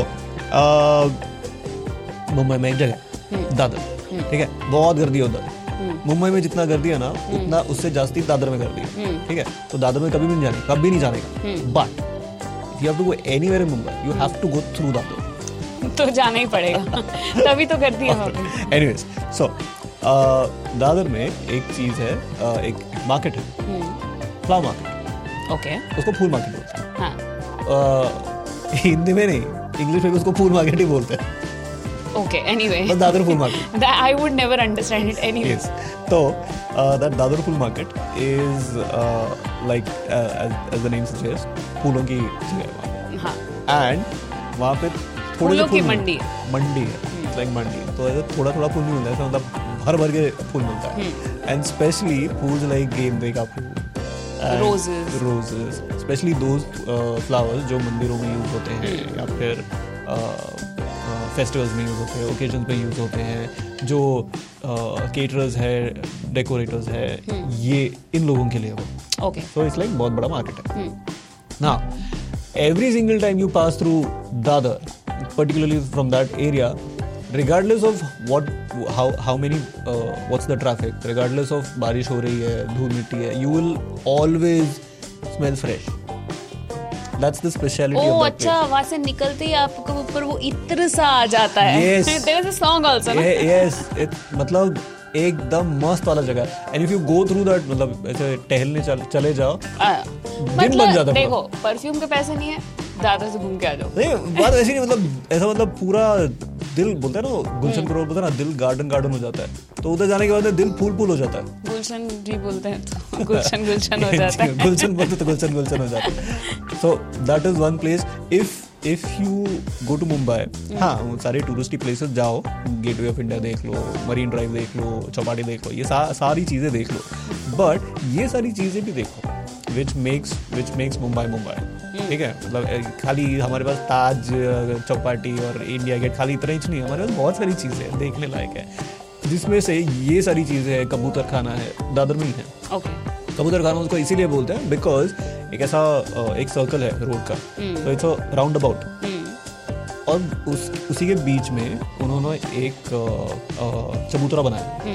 Speaker 2: मुंबई में एक जगह दादर. ठीक है बहुत गर्दी है उधर. मुंबई में जितना गर्दी है ना उतना उससे जास्ती दादर में गर्दी है. ठीक है तो दादर में कभी भी नहीं जाने का. But you have to go anywhere in Mumbai, you have to go through Dadar.
Speaker 3: तो जाना ही पड़ेगा. तभी तो करती है.
Speaker 2: Anyways, so दादर में एक चीज है, एक मार्केट है, फ्लावर मार्केट.
Speaker 3: ओके.
Speaker 2: उसको फूल मार्केट बोलते हैं.
Speaker 3: हाँ.
Speaker 2: हिंदी में नहीं, इंग्लिश में उसको फूल मार्केट ही बोलते हैं.
Speaker 3: Okay. Anyway.
Speaker 2: But Dadar Full Market.
Speaker 3: I would never understand it. Anyway.
Speaker 2: Yes. So that Dadar Full Market is like as the name suggests, फूलों की जगह.
Speaker 3: हाँ.
Speaker 2: And वहाँ पे
Speaker 3: फूलों की मंडी है.
Speaker 2: मंडी है. It's like मंडी. तो ऐसे थोड़ा फूल नहीं मिलता है. मतलब भर के फूल मिलता है. And especially fools like गेंदे का फूल. Roses. Especially those flowers जो मंदिरों में यूज होते हैं या फिर फेस्टिवल्स में यूज होते हैं, ओकेजन्स में यूज होते हैं, जो केटरर्स है, डेकोरेटर्स है, ये इन लोगों के लिए वो.
Speaker 3: ओके.
Speaker 2: सो इट्स लाइक बहुत बड़ा मार्केट है. Now every single time you pass through Dadar, particularly from that area, regardless of how many what's the traffic, regardless of बारिश हो रही है, धूल मिट्टी है, you will always smell fresh. That's the speciality of that place.
Speaker 3: अच्छा वहाँ से निकलते ही आपको ऊपर वो इत्र सा आ जाता है.
Speaker 2: Yes.
Speaker 3: There is a song also.
Speaker 2: Yes. मतलब एकदम मस्त वाला जगह. And if you go through that, मतलब ऐसे टहलने चले जाओ, दिन बन जाता है.
Speaker 3: देखो परफ्यूम के पैसे नहीं है, दादर से घूम के आ जाओ.
Speaker 2: नहीं बात ऐसी नहीं, मतलब ऐसा मतलब पूरा दिल बोलते हैं ना, गुलशन रोड बोलते हैं ना, दिल गार्डन हो जाता है. तो उधर जाने के बाद दिल फूल हो जाता है.
Speaker 3: गुलशन जी बोलते हैं तो गुलशन हो जाता है.
Speaker 2: गुलशन बोलते तो गुलशन हो जाता है. So that is one place. If if you go to Mumbai, हाँ सारे टूरिस्टी प्लेसेस जाओ, गेटवे ऑफ इंडिया देख लो, मरीन ड्राइव देख लो, चौपाटी देख लो, ये सारी चीज़ें देख लो, बट ये सारी चीज़ें भी देखो which makes Mumbai Mumbai. ठीक है, मतलब खाली हमारे पास ताज, चौपाटी और इंडिया गेट खाली इतना ही नहीं, हमारे पास बहुत सारी चीज़ें देखने लायक है, जिसमें से ये सारी चीज़ें है, कबूतर खाना है, दादर में ही है.
Speaker 3: Okay.
Speaker 2: कबूतर खाना उसको इसीलिए बोलते हैं बिकॉज एक ऐसा एक सर्कल है रोड का, तो इट्स अ राउंड अबाउट, और उसी के बीच में उन्होंने एक चबूतरा बनाया.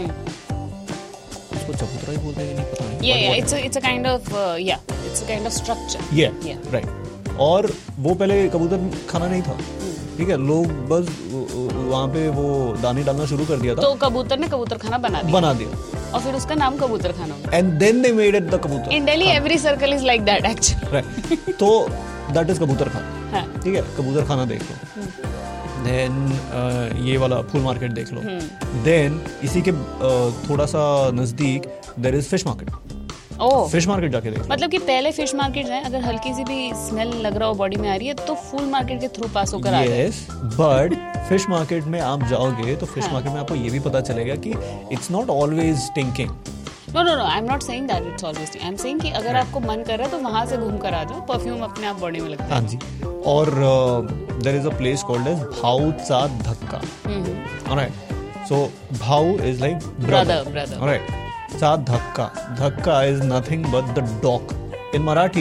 Speaker 2: उसको चबूतरा ही बोलते हैं, नहीं पता नहीं.
Speaker 3: it's a kind of structure.
Speaker 2: Yeah. Right. और वो पहले कबूतर खाना नहीं था. ठीक है, लोग बस वहाँ पे वो दाने डालना शुरू कर दिया था,
Speaker 3: तो कबूतर ने कबूतर खाना बना दिया और फिर उसका नाम कबूतर खाना हो गया.
Speaker 2: And then they made it the कबूतर.
Speaker 3: In Delhi every circle is like that actually.
Speaker 2: Right. तो that is कबूतर खाना. ठीक है, कबूतर खाना देख लो. Then ये वाला फूल मार्केट देख लो. Then इसी के थोड़ा सा नजदीक there is fish market. Fish market जाके देख.
Speaker 3: मतलब कि पहले फिश मार्केट जाए, अगर हल्की सी भी स्मेल लग रहा हो बॉडी में आ रही है तो फूल मार्केट के थ्रू पास होकर आ जाए.
Speaker 2: यस, बट फिश मार्केट में आप जाओगे तो फिश मार्केट में आपको ये भी पता चलेगा कि it's not always stinking.
Speaker 3: No I am not saying that it's always stinking. I am saying कि अगर आपको मन कर रहा है तो वहां से घूम कर आ जाओ, परफ्यूम अपने आप बॉडी में लगता है.
Speaker 2: हाँ जी. और there is a place called as Bhau Cha धक्का. ऑलराइट, सो भाऊ इज लाइक ब्रदर. ऑलराइट, चा धक्का is nothing but the dog. In Marathi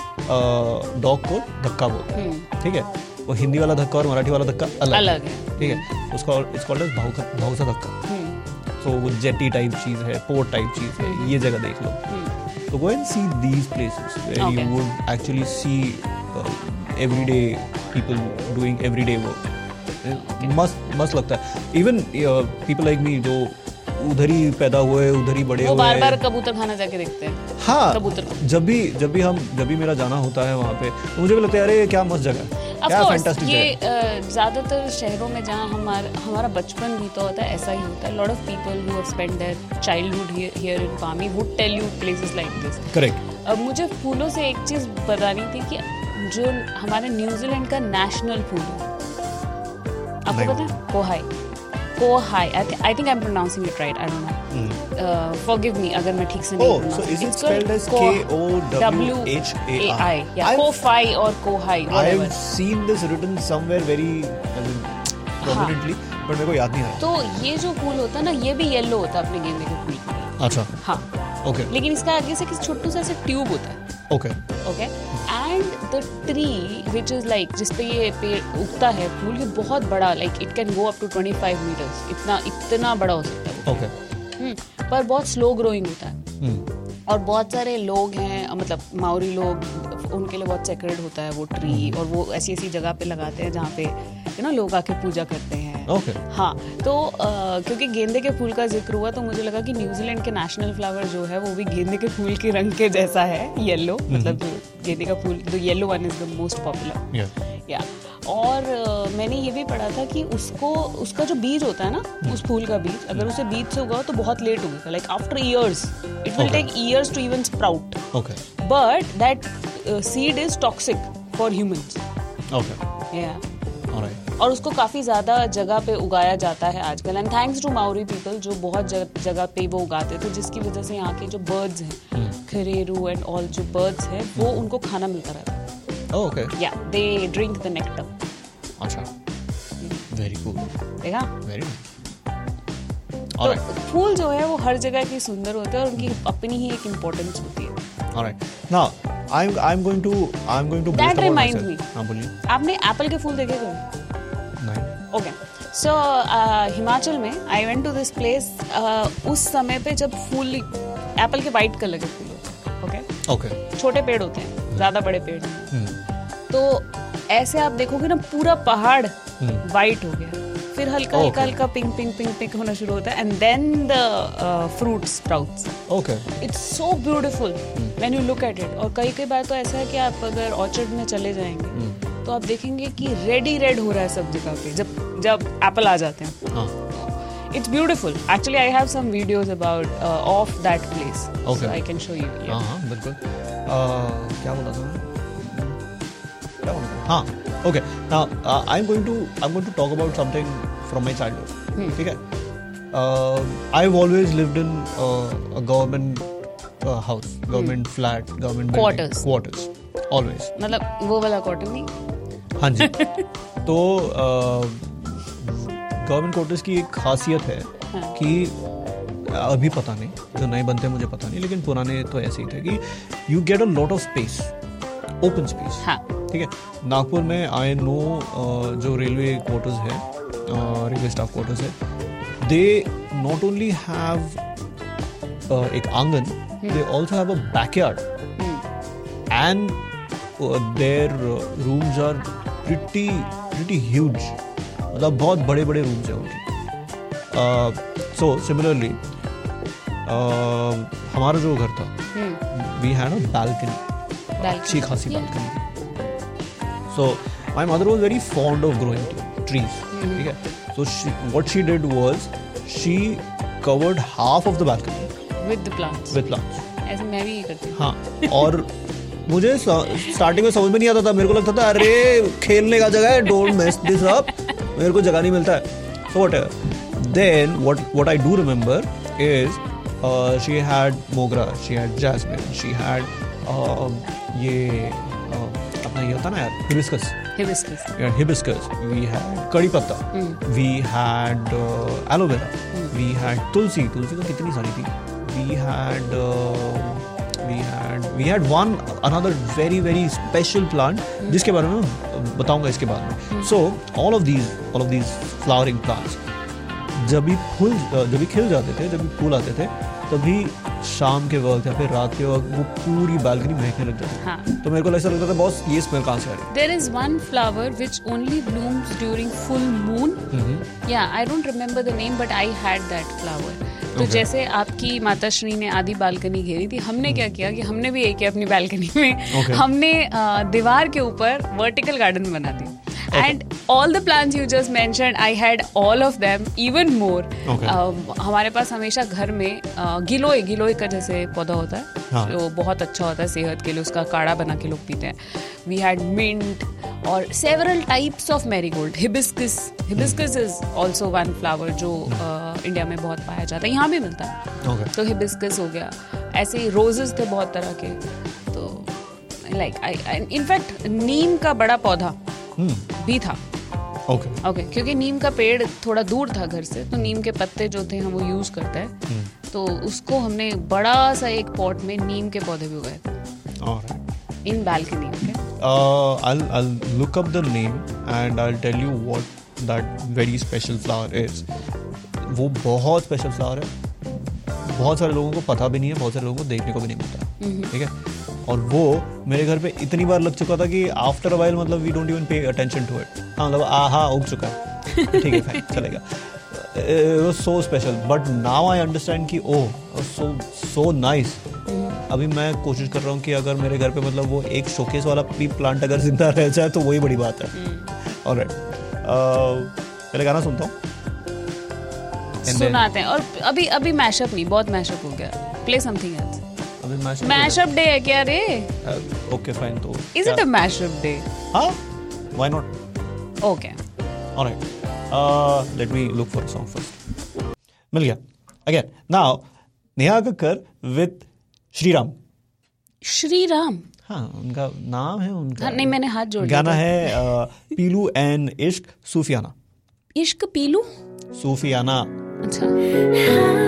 Speaker 2: dog को धक्का बोलते हैं. ठीक है, वो हिंदी वाला धक्का और मराठी वाला धक्का अलग है. ठीक है, उसका it's called as भाऊ सा धक्का. तो वो जेटी टाइप चीज है, पोर्ट टाइप चीज है, ये जगह देख लो. तो go and see these places where you would actually see everyday people doing everyday work. मस्त लगता है. Even people like me जो उधर ही पैदा हुए, उधर ही बड़े हुए,
Speaker 3: बार-बार कबूतर खाना जाके देखते हैं.
Speaker 2: हाँ,
Speaker 3: कबूतर
Speaker 2: जब भी मेरा जाना होता है वहाँ पे, तो मुझे भी लगता है अरे क्या मस्त जगह है, क्या फैंटास्टिक जगह.
Speaker 3: ये ज्यादातर शहरों में जहाँ हमारा बचपन बीता होता है ऐसा ही होता है. Lot of people who have spent their childhood here in Palmy would tell you places like this.
Speaker 2: Correct.
Speaker 3: अब मुझे फूलों से एक चीज बतानी थी कि जो हमारे न्यूजीलैंड का नेशनल फूल है, आपको पता है? Kowhai. I think I'm pronouncing it right. I don't know. Forgive me अगर मैं ठीक से नहीं pronounce.
Speaker 2: So is it spelled as Kowhai?
Speaker 3: Yeah, Kofai or Kohai.
Speaker 2: I've seen this written somewhere very prominently, but मेरे को याद नहीं आ रहा.
Speaker 3: तो ये जो फूल होता है ना, ये भी येलो होता है अपने गेंदे के फूल की.
Speaker 2: अच्छा.
Speaker 3: हाँ.
Speaker 2: Okay.
Speaker 3: लेकिन इसका आगे से किसी छोटू सा ऐसे ट्यूब होता है.
Speaker 2: Okay.
Speaker 3: And the tree which is like जिस पे ये पेड़ उगता है फूल, ये बहुत बड़ा, like it can go up to 25 meters. इतना बड़ा हो सकता है.
Speaker 2: Okay.
Speaker 3: पर बहुत स्लो ग्रोइंग होता है. और बहुत सारे लोग हैं, मतलब माओरी लोग, उनके लिए बहुत सेक्रेड होता है वो ट्री, और वो ऐसी जगह पे लगाते हैं जहाँ पे लोग आके पूजा करते हैं. हाँ, तो क्योंकि गेंदे के फूल का जिक्र हुआ तो मुझे लगा कि न्यूजीलैंड के नेशनल फ्लावर जो है वो भी गेंदे के फूल के रंग के जैसा है, येलो. मतलब जो गेंदे का फूल, the yellow one is the most popular. या और मैंने ये भी पढ़ा था कि उसका जो बीज होता है ना, उस फूल का बीज, अगर उसे बीज से उगाओ तो बहुत लेट उगेगा. Like after years, it will take years to even sprout. But that seed is toxic for humans. और उसको काफी ज्यादा जगह पे उगाया जाता है आजकल. And thanks to Maori people जो बहुत जगह पे वो उगाते थे, जिसकी वजह से यहाँ के जो बर्ड्स हैं, खरेरू एंड ऑल जो बर्ड्स हैं, वो उनको खाना मिलता रहता है. Yeah, they drink the nectar.
Speaker 2: अच्छा. Very cool.
Speaker 3: देखा?
Speaker 2: Very nice.
Speaker 3: तो फूल जो है वो हर जगह की सुंदर होते हैं और उनकी अपनी ही एक इम्पोर्टेंस होती है.
Speaker 2: Alright. Now, I'm going to.
Speaker 3: That reminds me.
Speaker 2: हाँ, बोलिए.
Speaker 3: आपने एप्पल के फूल देखे कभी?
Speaker 2: नहीं.
Speaker 3: Okay. So हिमाचल में I went to this place. उस समय पे जब फूल एप्पल के वाइट कलर के फूल होते हैं. Okay. छोटे पेड़ होते हैं, ज्यादा बड़े पेड़ नहीं. तो ऐसे आप देखोगे ना, पूरा पहाड़ वाइट हो गया, फिर हल्का पिंक होना शुरू होता है, and then the fruit sprouts. It's so beautiful when you look at it. और कई बार तो ऐसा है कि आप अगर ऑर्चर्ड में चले जाएंगे तो आप देखेंगे कि रेड हो रहा है सब जगह पे जब एप्पल आ जाते हैं. It's beautiful. Actually, I have some videos about of that place. So I can show you.
Speaker 2: हाँ, बिल्कुल. क्या बोला था? हाँ, Okay, now I'm going to talk about something from my childhood. ठीक है? I've always lived in a government house, government flat, government
Speaker 3: quarters.
Speaker 2: Always.
Speaker 3: मतलब वो वाला क्वार्टर नहीं?
Speaker 2: हाँ जी. तो गवर्नमेंट क्वार्टर्स की एक खासियत है कि अभी पता नहीं, जो नए बनते हैं मुझे पता नहीं, लेकिन पुराने तो ऐसे ही थे कि you get a lot of space, open space. ठीक है. नागपुर में आई नो जो रेलवे क्वार्टर्स है, रेलवे स्टाफ क्वार्टर्स है, दे नॉट ओनली हैव एक आंगन, they also have a backyard and their rooms are pretty huge. मतलब बहुत बड़े बड़े रूम्स हैं उनके. सो सिमिलरली हमारा जो घर था, वी हैड अ बैल्कनी, अच्छी खासी balcony. So my mother was very fond of growing trees. ठीक है. So what she did was she covered half of the balcony
Speaker 3: with plants. ऐसे मैं भी करती हूँ.
Speaker 2: हाँ. और मुझे स्टार्टिंग में समझ में नहीं आता था. मेरे को लगता था अरे खेलने का जगह है, don't mess this up. मेरे को जगह नहीं मिलता है. So whatever. Then what I do remember is she had mogra, she had jasmine, she had ये अपना ये होता ना यार, hibiscus. We had कड़ी पत्ता. We had aloe vera. We had tulsi तो कितनी सारी थी. We had one another very very special plant जिसके बारे में बताऊंगा इसके बाद में. So all of these flowering plants जब भी खिल जाते थे, जब भी फूल आते थे, तभी शाम के वक्त या फिर रात के वक्त वो पूरी बालकनी महकने लग जाती. हाँ. तो मेरे को ऐसा लगता था बॉस ये स्मेल कहाँ से आ रही है.
Speaker 3: There is one flower which only blooms during full moon. Yeah, I don't remember the name but I had that flower. तो जैसे आपकी माताश्री ने आधी बालकनी घेरी थी, हमने क्या किया कि हमने भी एक अपनी बालकनी में हमने दीवार के ऊपर वर्टिकल गार्डन बना दी. And all the plants you just mentioned, I had all of them, even more. हमारे पास हमेशा घर में गिलोय का जैसे पौधा होता है, जो बहुत अच्छा होता है सेहत के लिए, उसका काढ़ा बना के लोग पीते हैं. We had mint और several types of marigold. Hibiscus is also one flower जो इंडिया में बहुत पाया जाता है, यहाँ भी मिलता है. तो hibiscus हो गया. ऐसे ही roses थे बहुत तरह के. तो इनफैक्ट नीम का बड़ा पौधा भी था. ओके. क्योंकि नीम का पेड़ थोड़ा दूर था घर से, तो नीम के पत्ते जो थे हम वो यूज करते हैं. तो उसको हमने बड़ा सा एक पॉट में नीम के पौधे भी उगाए थे इन balcony.
Speaker 2: I'll look up the name and I'll tell you what that very special flower is. वो बहुत स्पेशल फ्लावर है, बहुत सारे लोगों को पता भी नहीं है, बहुत सारे लोगों को देखने को भी नहीं मिलता. ठीक है. और वो मेरे घर पे इतनी बार लग चुका था कि आफ्टर अ व्हाइल मतलब we don't even pay attention to it. हाँ मतलब हाँ उग चुका है, ठीक है फाइन चलेगा. It was so special, but now I understand कि so nice. अभी मैं कोशिश कर रहा हूँ कि अगर मेरे घर पे मतलब वो एक शोकेस वाला प्लांट अगर जिंदा रह जाए तो वही बड़ी बात है. ऑलराइट. पहले गाना सुनता हूँ.
Speaker 3: सुनाते हैं. और अभी मैशअप नहीं, बहुत मैशअप हो गया. Play something else.
Speaker 2: अभी
Speaker 3: मैशअप डे है क्या रे?
Speaker 2: Okay fine. तो
Speaker 3: is it a mashup day?
Speaker 2: हाँ, why not.
Speaker 3: Okay.
Speaker 2: Alright. Let me look for a song first. मिल गया. Again now Neha Kakkar with Shriram. हाँ, उनका नाम है उनका.
Speaker 3: नहीं, मैंने हाथ जोड़ दिया.
Speaker 2: गाना है पीलू एंड इश्क सूफियाना.
Speaker 3: इश्क पीलू
Speaker 2: सूफियाना.
Speaker 3: अच्छा.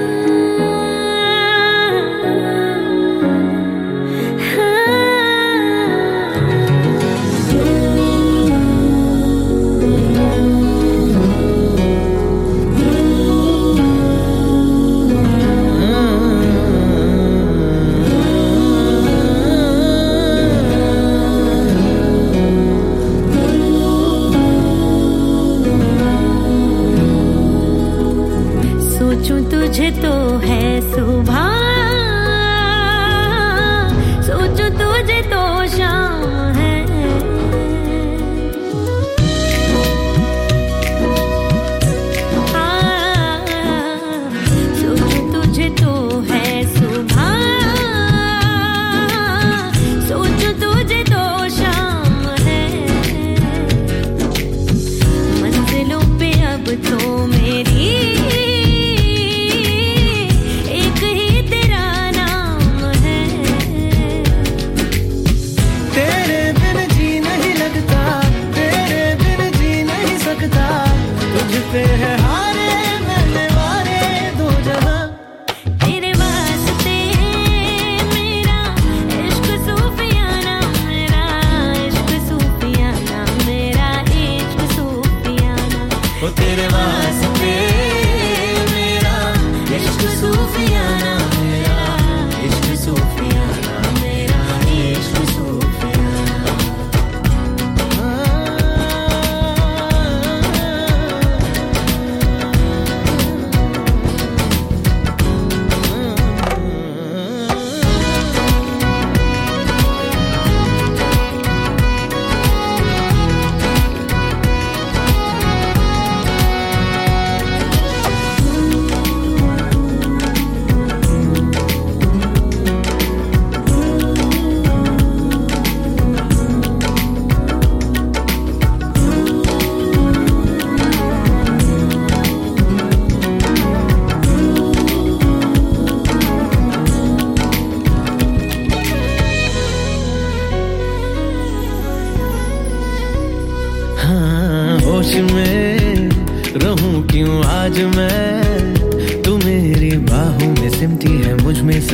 Speaker 6: तुझे तो है सुबह, सोचो तुझे तो शाम है. सोचो तुझे तो है सुबह, सोचो तुझे तो शाम है.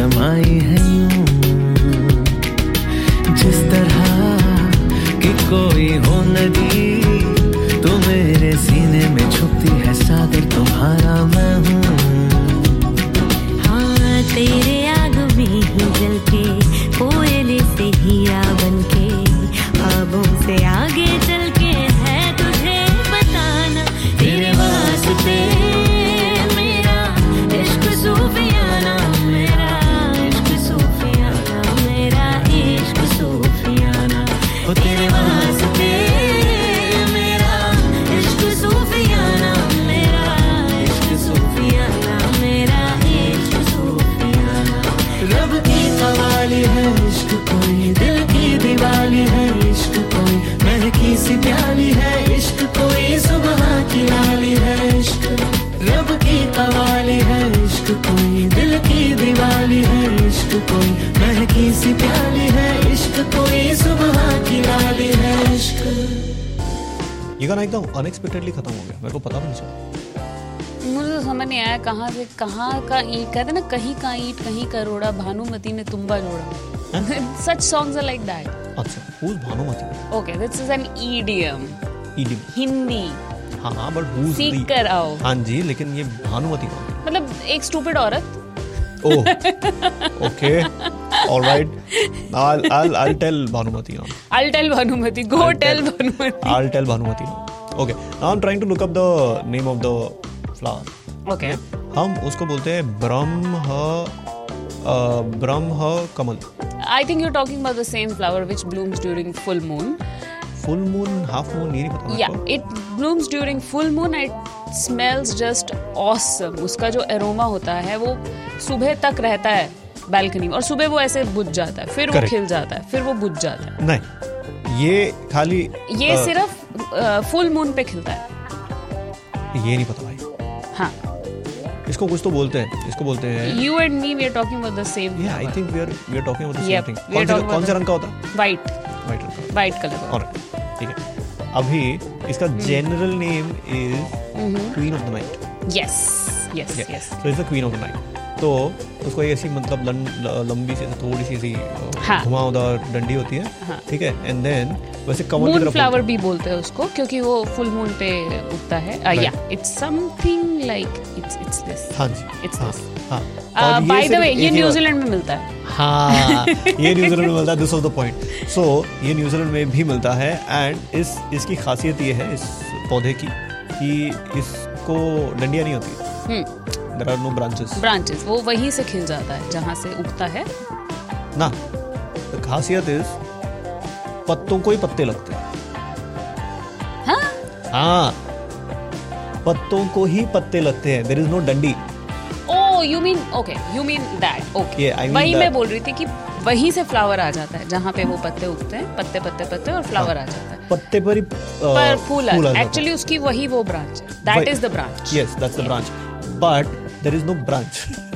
Speaker 7: समाई है यूं, जिस तरह कि कोई हो नदी, तो मेरे सीने में छुपती है सागर तुम्हारा मैं हूँ।
Speaker 6: हाँ तेरे आग में ही जल के, कोयले से हीरा बन के, ख्वाबों से आगे चल के है तुझे बताना। तेरे वास्ते मेरा इश्क सूफियाना, मेरा इश्क सूफियाना, मेरा इश्क सूफियाना। ओ तेरे वास्ते मेरा इश्क सूफियाना, मेरा इश्क सूफियाना, मेरा इश्क सूफियाना।
Speaker 7: रब की कवाली है इश्क कोई, दिल की दिवाली है इश्क कोई, महकी सी प्याली है इश्क कोई, सुबह की लाली है इश्क। रब की कवाली है इश्क कोई, दिल की दिवाली है इश्क कोई, महकी सी प्याली है इश्क कोई, सुबह की लाली है इश्क।
Speaker 2: ये गाना एकदम अनएक्सपेक्टेडली खत्म हो गया, मेरे को पता भी नहीं चला।
Speaker 3: मुझे तो समझ नहीं आया कहाँ से कहाँ का ईंट, कहते ना कहीं का ईंट कहीं का रोड़ा, भानुमति ने तुम्बा जोड़ा। Such songs are like that.
Speaker 2: अच्छा, who's Bhanumati?
Speaker 3: Okay, this is an idiom.
Speaker 2: EDM.
Speaker 3: Hindi
Speaker 2: हाँ, but who's
Speaker 3: सीख
Speaker 2: the?
Speaker 3: कर आओ।
Speaker 2: हाँ जी, लेकिन ये भानुमति कौन है?
Speaker 3: मतलब एक स्टूपिड औरत।
Speaker 2: Oh, okay, all right. I'll tell Bhanumati now.
Speaker 3: I'll tell Bhanumati. Go tell Bhanumati.
Speaker 2: I'll tell Bhanumati now. Okay, now I'm trying to look up the name of the flower.
Speaker 3: Okay.
Speaker 2: हम उसको बोलते हैं ब्रह्म कमल।
Speaker 3: I think you're talking about the same flower which blooms during full moon.
Speaker 2: Full moon, half moon, ये नहीं पता
Speaker 3: Yeah, it blooms during full moon. It smells just awesome. उसका जो aroma होता है वो सुबह तक रहता है बालकनी में, और सुबह वो ऐसे बुझ जाता है, फिर वो खिल जाता है, फिर वो बुझ जाता है।
Speaker 2: नहीं, ये खाली
Speaker 3: ये सिर्फ फुल मून पे खिलता है।
Speaker 2: ये नहीं पता भाई।
Speaker 3: हाँ,
Speaker 2: इसको कुछ तो बोलते हैं, इसको बोलते हैं।
Speaker 3: You and me, we are talking about the same.
Speaker 2: Yeah, I think we are talking about the same
Speaker 3: Yep,
Speaker 2: thing.
Speaker 3: we are talking
Speaker 2: कौन
Speaker 3: about
Speaker 2: से
Speaker 3: the-
Speaker 2: रंग का होता है?
Speaker 3: White,
Speaker 2: White रंग का।
Speaker 3: white color.
Speaker 2: और ठीक है, अभी इसका general name is queen of the night.
Speaker 3: Yes, yes, yes.
Speaker 2: So it's the queen of the night. तो उसको एक ऐसी मतलब लंबी सी थोड़ी सी
Speaker 3: हाँ.
Speaker 2: घुमावदार डंडी होती है,
Speaker 3: हाँ.
Speaker 2: ठीक है, एंड देन वैसे कमल की
Speaker 3: मून
Speaker 2: तरफ
Speaker 3: फ्लावर भी बोलते हैं उसको, क्योंकि वो फुल मून पे उगता है। या it's something like it's this.
Speaker 2: हाँ जी,
Speaker 3: इट्स
Speaker 2: हाँ,
Speaker 3: दिस।
Speaker 2: हाँ।
Speaker 3: बाय द वे, ये न्यूजीलैंड में मिलता है।
Speaker 2: हाँ, ये न्यूजीलैंड में मिलता है। This was the point. So ये न्यूजीलैंड में भी मिलता है, एंड इसकी खासियत ये है इस पौधे की कि इसको डंडियां नहीं होती। There are no branches.
Speaker 3: वो वहीं से खिल जाता है जहाँ से उगता है
Speaker 2: ना। खासियत इस पत्तों को ही पत्ते लगते हैं। हाँ, पत्तों को ही पत्ते लगते हैं। There is no डंडी।
Speaker 3: Oh, you mean that? Okay.
Speaker 2: Yeah, I mean
Speaker 3: वही
Speaker 2: that.
Speaker 3: मैं बोल रही थी कि वहीं से फ्लावर आ जाता है, जहाँ पे वो पत्ते उगते हैं, पत्ते और फ्लावर आ जाता है।
Speaker 2: पत्ते पर ही
Speaker 3: पर फूल
Speaker 2: आ जाता है।
Speaker 3: एक्चुअली उसकी वही वो ब्रांच है। That is the branch.
Speaker 2: Yes, that's the branch. But there is no branch.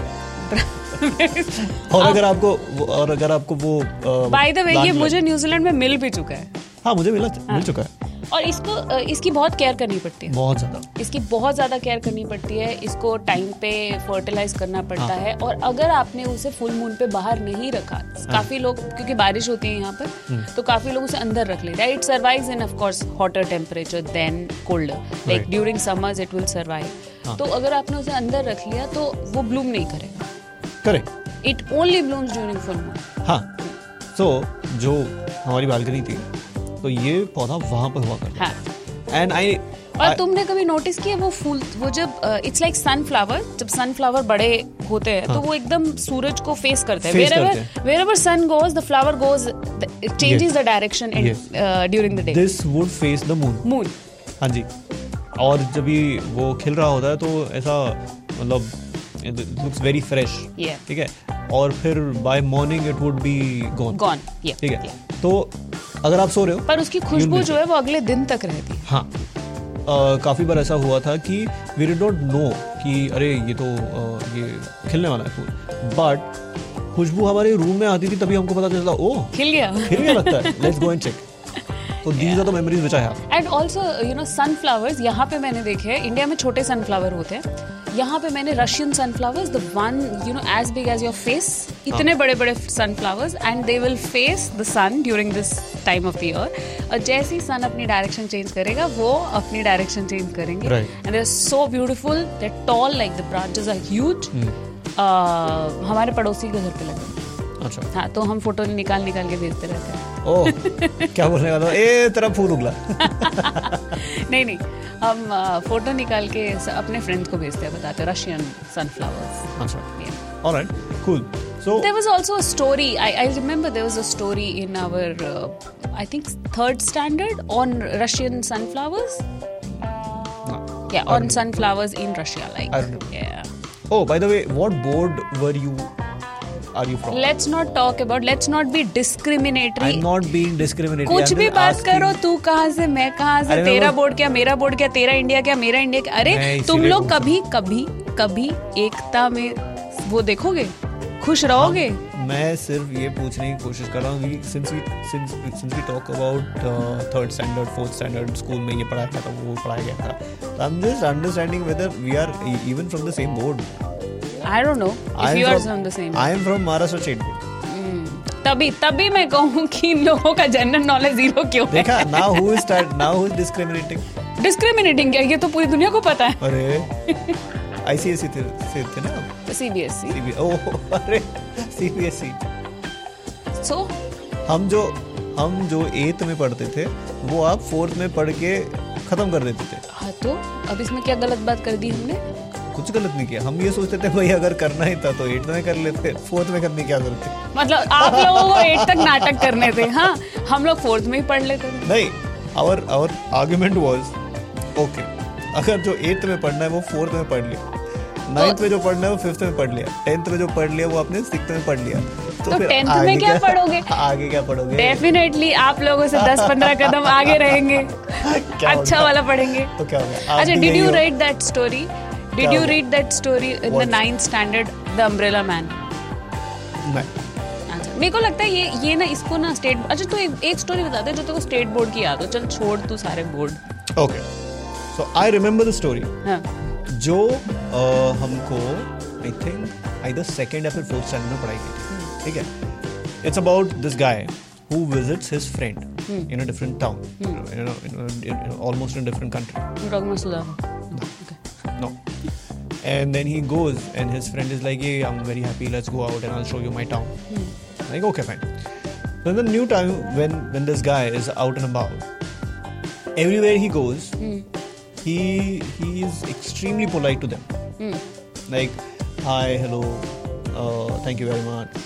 Speaker 2: और अगर आपको वो
Speaker 3: बाय द वे, ये मुझे न्यूजीलैंड में मिल भी चुका है।
Speaker 2: हाँ, मुझे मिल चुका है।
Speaker 3: और इसकी बहुत केयर करनी पड़ती है।
Speaker 2: बहुत ज्यादा।
Speaker 3: इसकी बहुत ज्यादा केयर करनी पड़ती है। इसको टाइम पे फर्टिलाइज करना पड़ता है। और अगर आपने उसे फुल मून पे बाहर नहीं रखा, काफी लोग, क्योंकि बारिश होती है यहाँ पर, तो काफी लोग उसे अंदर रख लेते हैं। It survives in of course hotter temperature than colder, like during summers it will survive. तो अगर आपने उसे अंदर रख लिया तो वो ब्लूम नहीं करेगा।
Speaker 2: Correct.
Speaker 3: It only blooms during full moon.
Speaker 2: हाँ, सो जो हमारी बालकनी थी, तो ये पौधा वहां पर हुआ करता है। एंड और
Speaker 3: तुमने कभी नोटिस किया वो फूल, वो जब इट्स लाइक सनफ्लावर, जब सनफ्लावर बड़े होते हैं तो वो एकदम सूरज को फेस करते हैं। Wherever sun goes, the flower goes, it changes the direction during the day.
Speaker 2: This would face the moon. हाँ जी। और जब ये वो खिल रहा होता है तो ऐसा मतलब it looks very fresh. ठीक है। और फिर by morning it would be gone. ठीक है। तो अगर आप सो रहे हो,
Speaker 3: पर उसकी खुशबू जो है वो अगले दिन तक रहती है।
Speaker 2: हाँ, काफी बार ऐसा हुआ था कि we did not know कि अरे ये तो ये खिलने वाला है फूल, बट खुशबू हमारे रूम में आती थी, तभी हमको पता चलता ओह खिल गया लगता है, लेट्स गो एंड चेक। तो these are the memories which I have.
Speaker 3: And also, you know, sunflowers यहाँ पे मैंने देखे हैं, इंडिया में छोटे सनफ्लावर होते हैं, यहाँ पे मैंने Russian sunflowers, the one you know as big as your face, इतने बड़े बड़े sunflowers, and they will face the sun during this time of the year. और जैसे ही सन अपनी डायरेक्शन चेंज करेगा वो अपनी डायरेक्शन चेंज करेंगे. And they are so beautiful, they are tall, like the branches are huge. हमारे पड़ोसी के घर पे लगे.
Speaker 2: अच्छा.
Speaker 3: हाँ, तो हम फोटो निकाल के भेजते रहते हैं.
Speaker 2: ओह, क्या बोलने वाला? ए तेरा फूल उगला.
Speaker 3: नहीं, हम फोटो निकाल के अपने फ्रेंड्स को भेजते हैं, बताते हैं रशियन सनफ्लावर्स.
Speaker 2: अच्छा. Alright, cool. So
Speaker 3: there was also a story. I remember there was a story in our I think 3rd standard on Russian sunflowers.
Speaker 2: No.
Speaker 3: Yeah, on sunflowers in Russia, like.
Speaker 2: I don't know.
Speaker 3: Yeah.
Speaker 2: Oh, by the way, what board are you from?
Speaker 3: Let's not talk about. Let's not be discriminatory.
Speaker 2: I'm not being discriminatory.
Speaker 3: कुछ भी बात करो, तू कहाँ से, मैं कहाँ से, तेरा बोर्ड क्या, मेरा बोर्ड क्या, तेरा इंडिया क्या, मेरा इंडिया क्या. अरे तुम लोग कभी एकता में वो देखोगे, खुश रहोगे.
Speaker 2: मैं सिर्फ ये पूछने की कोशिश कर रहा हूँ, since we talk about 3rd standard, 4th standard school में ये पढ़ाया गया था, वो पढ़ाया गया था. I'm just understanding whether we are even from the same board.
Speaker 3: I don't know if you are from the same.
Speaker 2: I am from Maharashtra State Board.
Speaker 3: तभी मैं कहूँ कि इन लोगों का जनरल नॉलेज जीरो क्यों है.
Speaker 2: देखा, now who is discriminating?
Speaker 3: Discriminating क्या? ये तो पूरी दुनिया को पता है.
Speaker 2: अरे ICSE थे ना?
Speaker 3: CBSE.
Speaker 2: ओह, अरे CBSE.
Speaker 3: So
Speaker 2: हम जो 8th में पढ़ते थे वो आप 4th में पढ़ के खत्म कर देते थे.
Speaker 3: हाँ, तो अब इसमें क्या गलत बात कर दी हमने?
Speaker 2: कुछ गलत नहीं किया. हम ये सोचते थे भाई अगर करना ही था तो 8th में कर लेते, 4th में करने की क्या जरूरत थी.
Speaker 3: मतलब आप लोगों को 8 तक नाटक करने थे. हाँ, हम लोग 4th में ही पढ़ लेते थे.
Speaker 2: नहीं, our argument was okay, अगर जो 8th में पढ़ना है वो 4th में पढ़ लिया, 9th में जो पढ़ना है वो 5th में पढ़ लिया, 10th में जो पढ़ लिया वो आपने 6th में पढ़ लिया,
Speaker 3: तो 10th में क्या पढ़ोगे?
Speaker 2: आगे क्या पढ़ोगे?
Speaker 3: डेफिनेटली आप लोगों से 10-15 कदम आगे रहेंगे. अच्छा वाला पढ़ेंगे.
Speaker 2: तो क्या होगा?
Speaker 3: अच्छा, did you read that story? Did you read that story in the 9th standard, The Umbrella Man?
Speaker 2: नहीं.
Speaker 3: अच्छा, मेरे को लगता है ये ना इसको ना स्टेट. अच्छा, तो एक स्टोरी बता दे जो तेरे को स्टेट बोर्ड की याद हो. चल छोड़ तू सारे board.
Speaker 2: Okay, so I remember the story.
Speaker 3: हाँ.
Speaker 2: जो हमको I think either 2nd या फिर 4th standard में पढ़ाई गई. ठीक है. It's about this guy who visits his friend in a different town, almost in a different country.
Speaker 3: You're talking about Sudan?
Speaker 2: No. And then he goes and his friend is like, hey, I'm very happy, let's go out and I'll show you my town. Like, okay, fine. So the new time when this guy is out and about, everywhere he goes, he is extremely polite to them. Like, hi, hello, thank you very much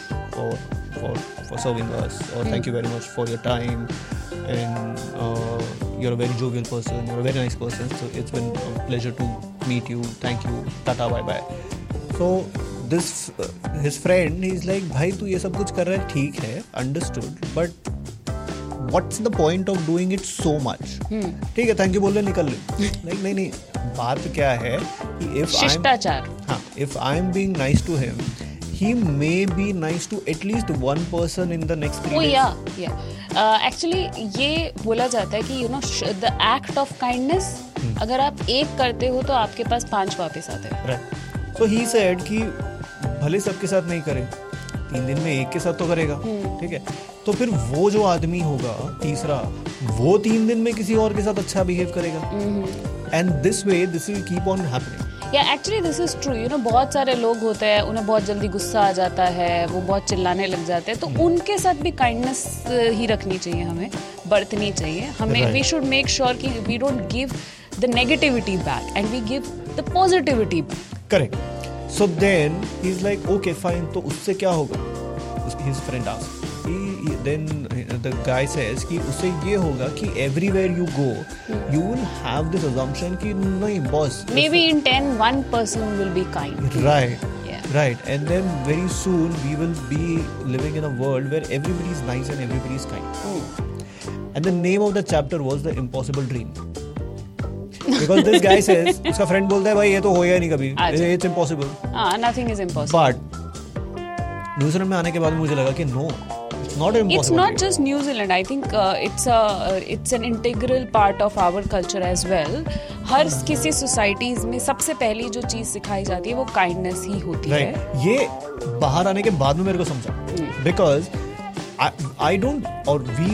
Speaker 2: for serving us, or thank you very much for your time, and you're a very jovial person, you're a very nice person, so it's been a pleasure to meet you, thank you, tata, bye bye. So this his friend, he's like, भाई तू ये सब कुछ कर रहा है, ठीक है, understood, but what's the point of doing it so much? ठीक है, thank you बोल ले, निकल ले. Like, नहीं, बात क्या है कि if
Speaker 3: शिष्टाचार.
Speaker 2: हाँ, if I'm being nice to him, he may be nice to at least one person in the next 3 days.
Speaker 3: Yeah. Actually, ये बोला जाता है कि the act of kindness, अगर आप एक करते हो तो आपके पास 5 वापस आते हैं.
Speaker 2: Right. So he said कि भले सबके साथ नहीं करे, 3 दिन में एक के साथ तो करेगा. ठीक है. तो फिर वो जो आदमी होगा तीसरा, वो 3 दिन में किसी और के साथ अच्छा बिहेव करेगा. And this way, this will keep on happening.
Speaker 3: Yeah, actually this is true. बहुत सारे लोग होते हैं, उन्हें बहुत जल्दी गुस्सा आ जाता है, वो बहुत चिल्लाने लग जाते हैं, तो उनके साथ भी काइंडनेस ही रखनी चाहिए, हमें बरतनी चाहिए. हमें we should make sure कि we don't give the negativity back and we give the positivity back.
Speaker 2: Correct. So then he's like, okay, fine. तो उससे क्या होगा? His friend asks. Then the guy says कि उससे ये होगा कि everywhere you go, you will have this assumption कि नहीं boss.
Speaker 3: Maybe in 10, one person will be kind.
Speaker 2: Right.
Speaker 3: Yeah.
Speaker 2: Right. And then very soon we will be living in a world where everybody is nice and everybody is kind. And the name of the chapter was The Impossible Dream. Because this guy says, उसका friend बोलता है भाई ये तो होगा नहीं कभी. It's impossible.
Speaker 3: Nothing is impossible.
Speaker 2: But New Zealand में आने के बाद मुझे लगा कि no, not an impossible
Speaker 3: It's not
Speaker 2: dream.
Speaker 3: just New Zealand. I think it's an integral part of our culture as well. हर किसी सोसाइटीज में सबसे पहली जो चीज सिखाई जाती है वो काइंडनेस ही होती है.
Speaker 2: ये बाहर आने के बाद में मेरे को समझा, because I don't, or we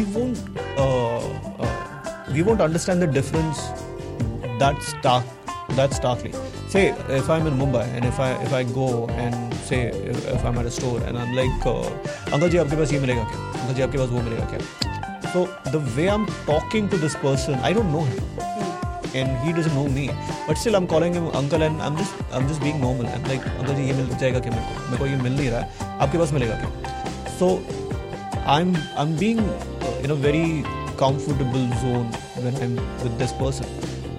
Speaker 2: won't understand the difference that starkly. Say if I'm in Mumbai and if I go and say if I'm at a store and I'm like, uncle ji आपके पास ये मिलेगा क्या? Uncle ji आपके पास वो मिलेगा क्या? So the way I'm talking to this person, I don't know him. And he doesn't know me, but still I'm calling him uncle and I'm just being normal. I'm like, uncle जी ये मिल जाएगा क्या मेरे को ये मिल नहीं रहा है, आपके पास मिलेगा क्या? So I'm being in a very comfortable zone when I'm with this person,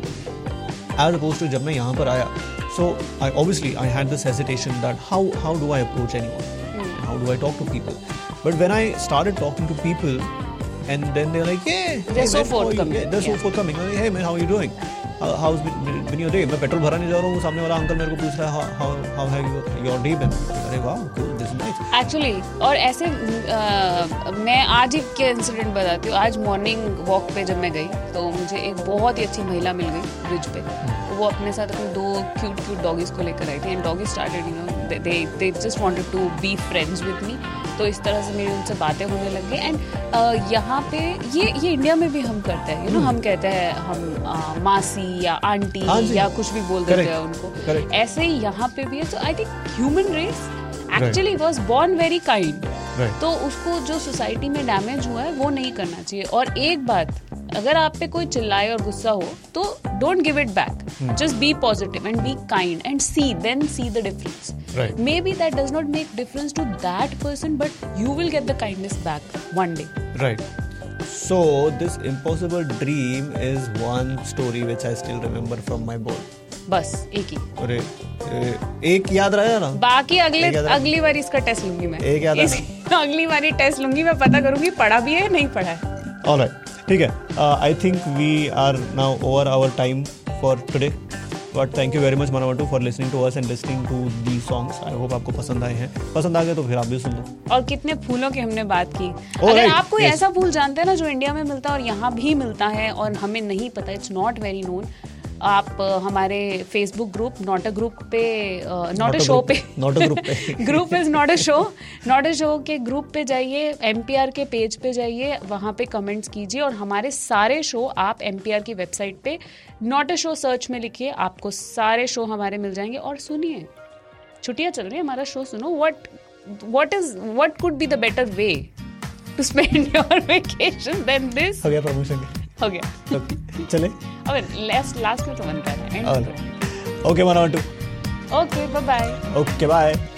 Speaker 2: as opposed to जब मैं यहाँ पर आया. So I had this hesitation that how do I approach anyone, and how do I talk to people. But when I started talking to people, and then they're like,
Speaker 3: they're so forthcoming.
Speaker 2: They're so forthcoming. Like, hey man, how are you doing? How's been your day? मैं petrol भराने जा रहा हूँ, सामने वाला uncle मेरे को पूछ रहा है how have your day been? अरे वाह, cool, this is nice.
Speaker 3: Actually, और ऐसे मैं आज ही के इंसिडेंट बताती हूँ. आज मॉर्निंग वॉक पे जब मैं गई तो मुझे एक बहुत ही अच्छी महिला मिल गई ब्रिज पे. वो अपने साथ अपने 2 क्यूट डॉगीज को लेकर आई थी. And doggies started they just wanted to be friends with me. तो इस तरह से मेरी उनसे बातें होने लग गई. एंड यहाँ पे ये इंडिया में भी हम करते हैं, हम कहते हैं हम मासी या आंटी या कुछ भी बोल देते हैं उनको. ऐसे ही यहाँ पे भी है. तो I think human race actually was born very kind. तो उसको जो सोसाइटी में डैमेज हुआ है वो नहीं करना चाहिए. और एक बात, अगर आप पे कोई चिल्लाए और गुस्सा हो तो don't give it back. Just be positive and be kind and see the difference. Maybe that does not make difference to that person, but you will get the kindness back one day.
Speaker 2: Right. So this impossible dream is one story which I still remember from my board.
Speaker 3: बस एक ही.
Speaker 2: अरे एक याद रहा ना.
Speaker 3: बाकी अगली बार इसका टेस्ट लूंगी मैं.
Speaker 2: एक याद
Speaker 3: अगली बारी टेस्ट लूंगी मैं, पता करूंगी पढ़ा भी है नहीं पढ़ा है.
Speaker 2: All right. ठीक है. I think we are now over our time for today. But thank you very much Manavatu for listening to us and listening to these songs. I hope आपको पसंद आए हैं. पसंद आ गए तो फिर आप भी सुन लो.
Speaker 3: और कितने फूलों की हमने बात की. अगर आप कोई ऐसा फूल जानते हैं ना जो इंडिया में मिलता है और यहाँ भी मिलता है और हमें नहीं पता, इट्स नॉट वेरी नोन, आप हमारे Facebook group not a group पे group is not a show के ग्रुप पे जाइए, NPR के पेज पे जाइए, वहाँ पे कमेंट्स कीजिए और हमारे सारे शो आप NPR की वेबसाइट पे नॉट अ शो सर्च में लिखिए, आपको सारे शो हमारे मिल जाएंगे. और सुनिए, छुट्टियाँ चल रही है, हमारा शो सुनो. what could be the better way to spend your vacation than this?
Speaker 2: हो गया प्रमोशन.
Speaker 3: हो गया.
Speaker 2: चले.
Speaker 3: अब लास्ट में तो बनता है.
Speaker 2: Okay Manavatu.
Speaker 3: Okay, bye.
Speaker 2: Okay bye.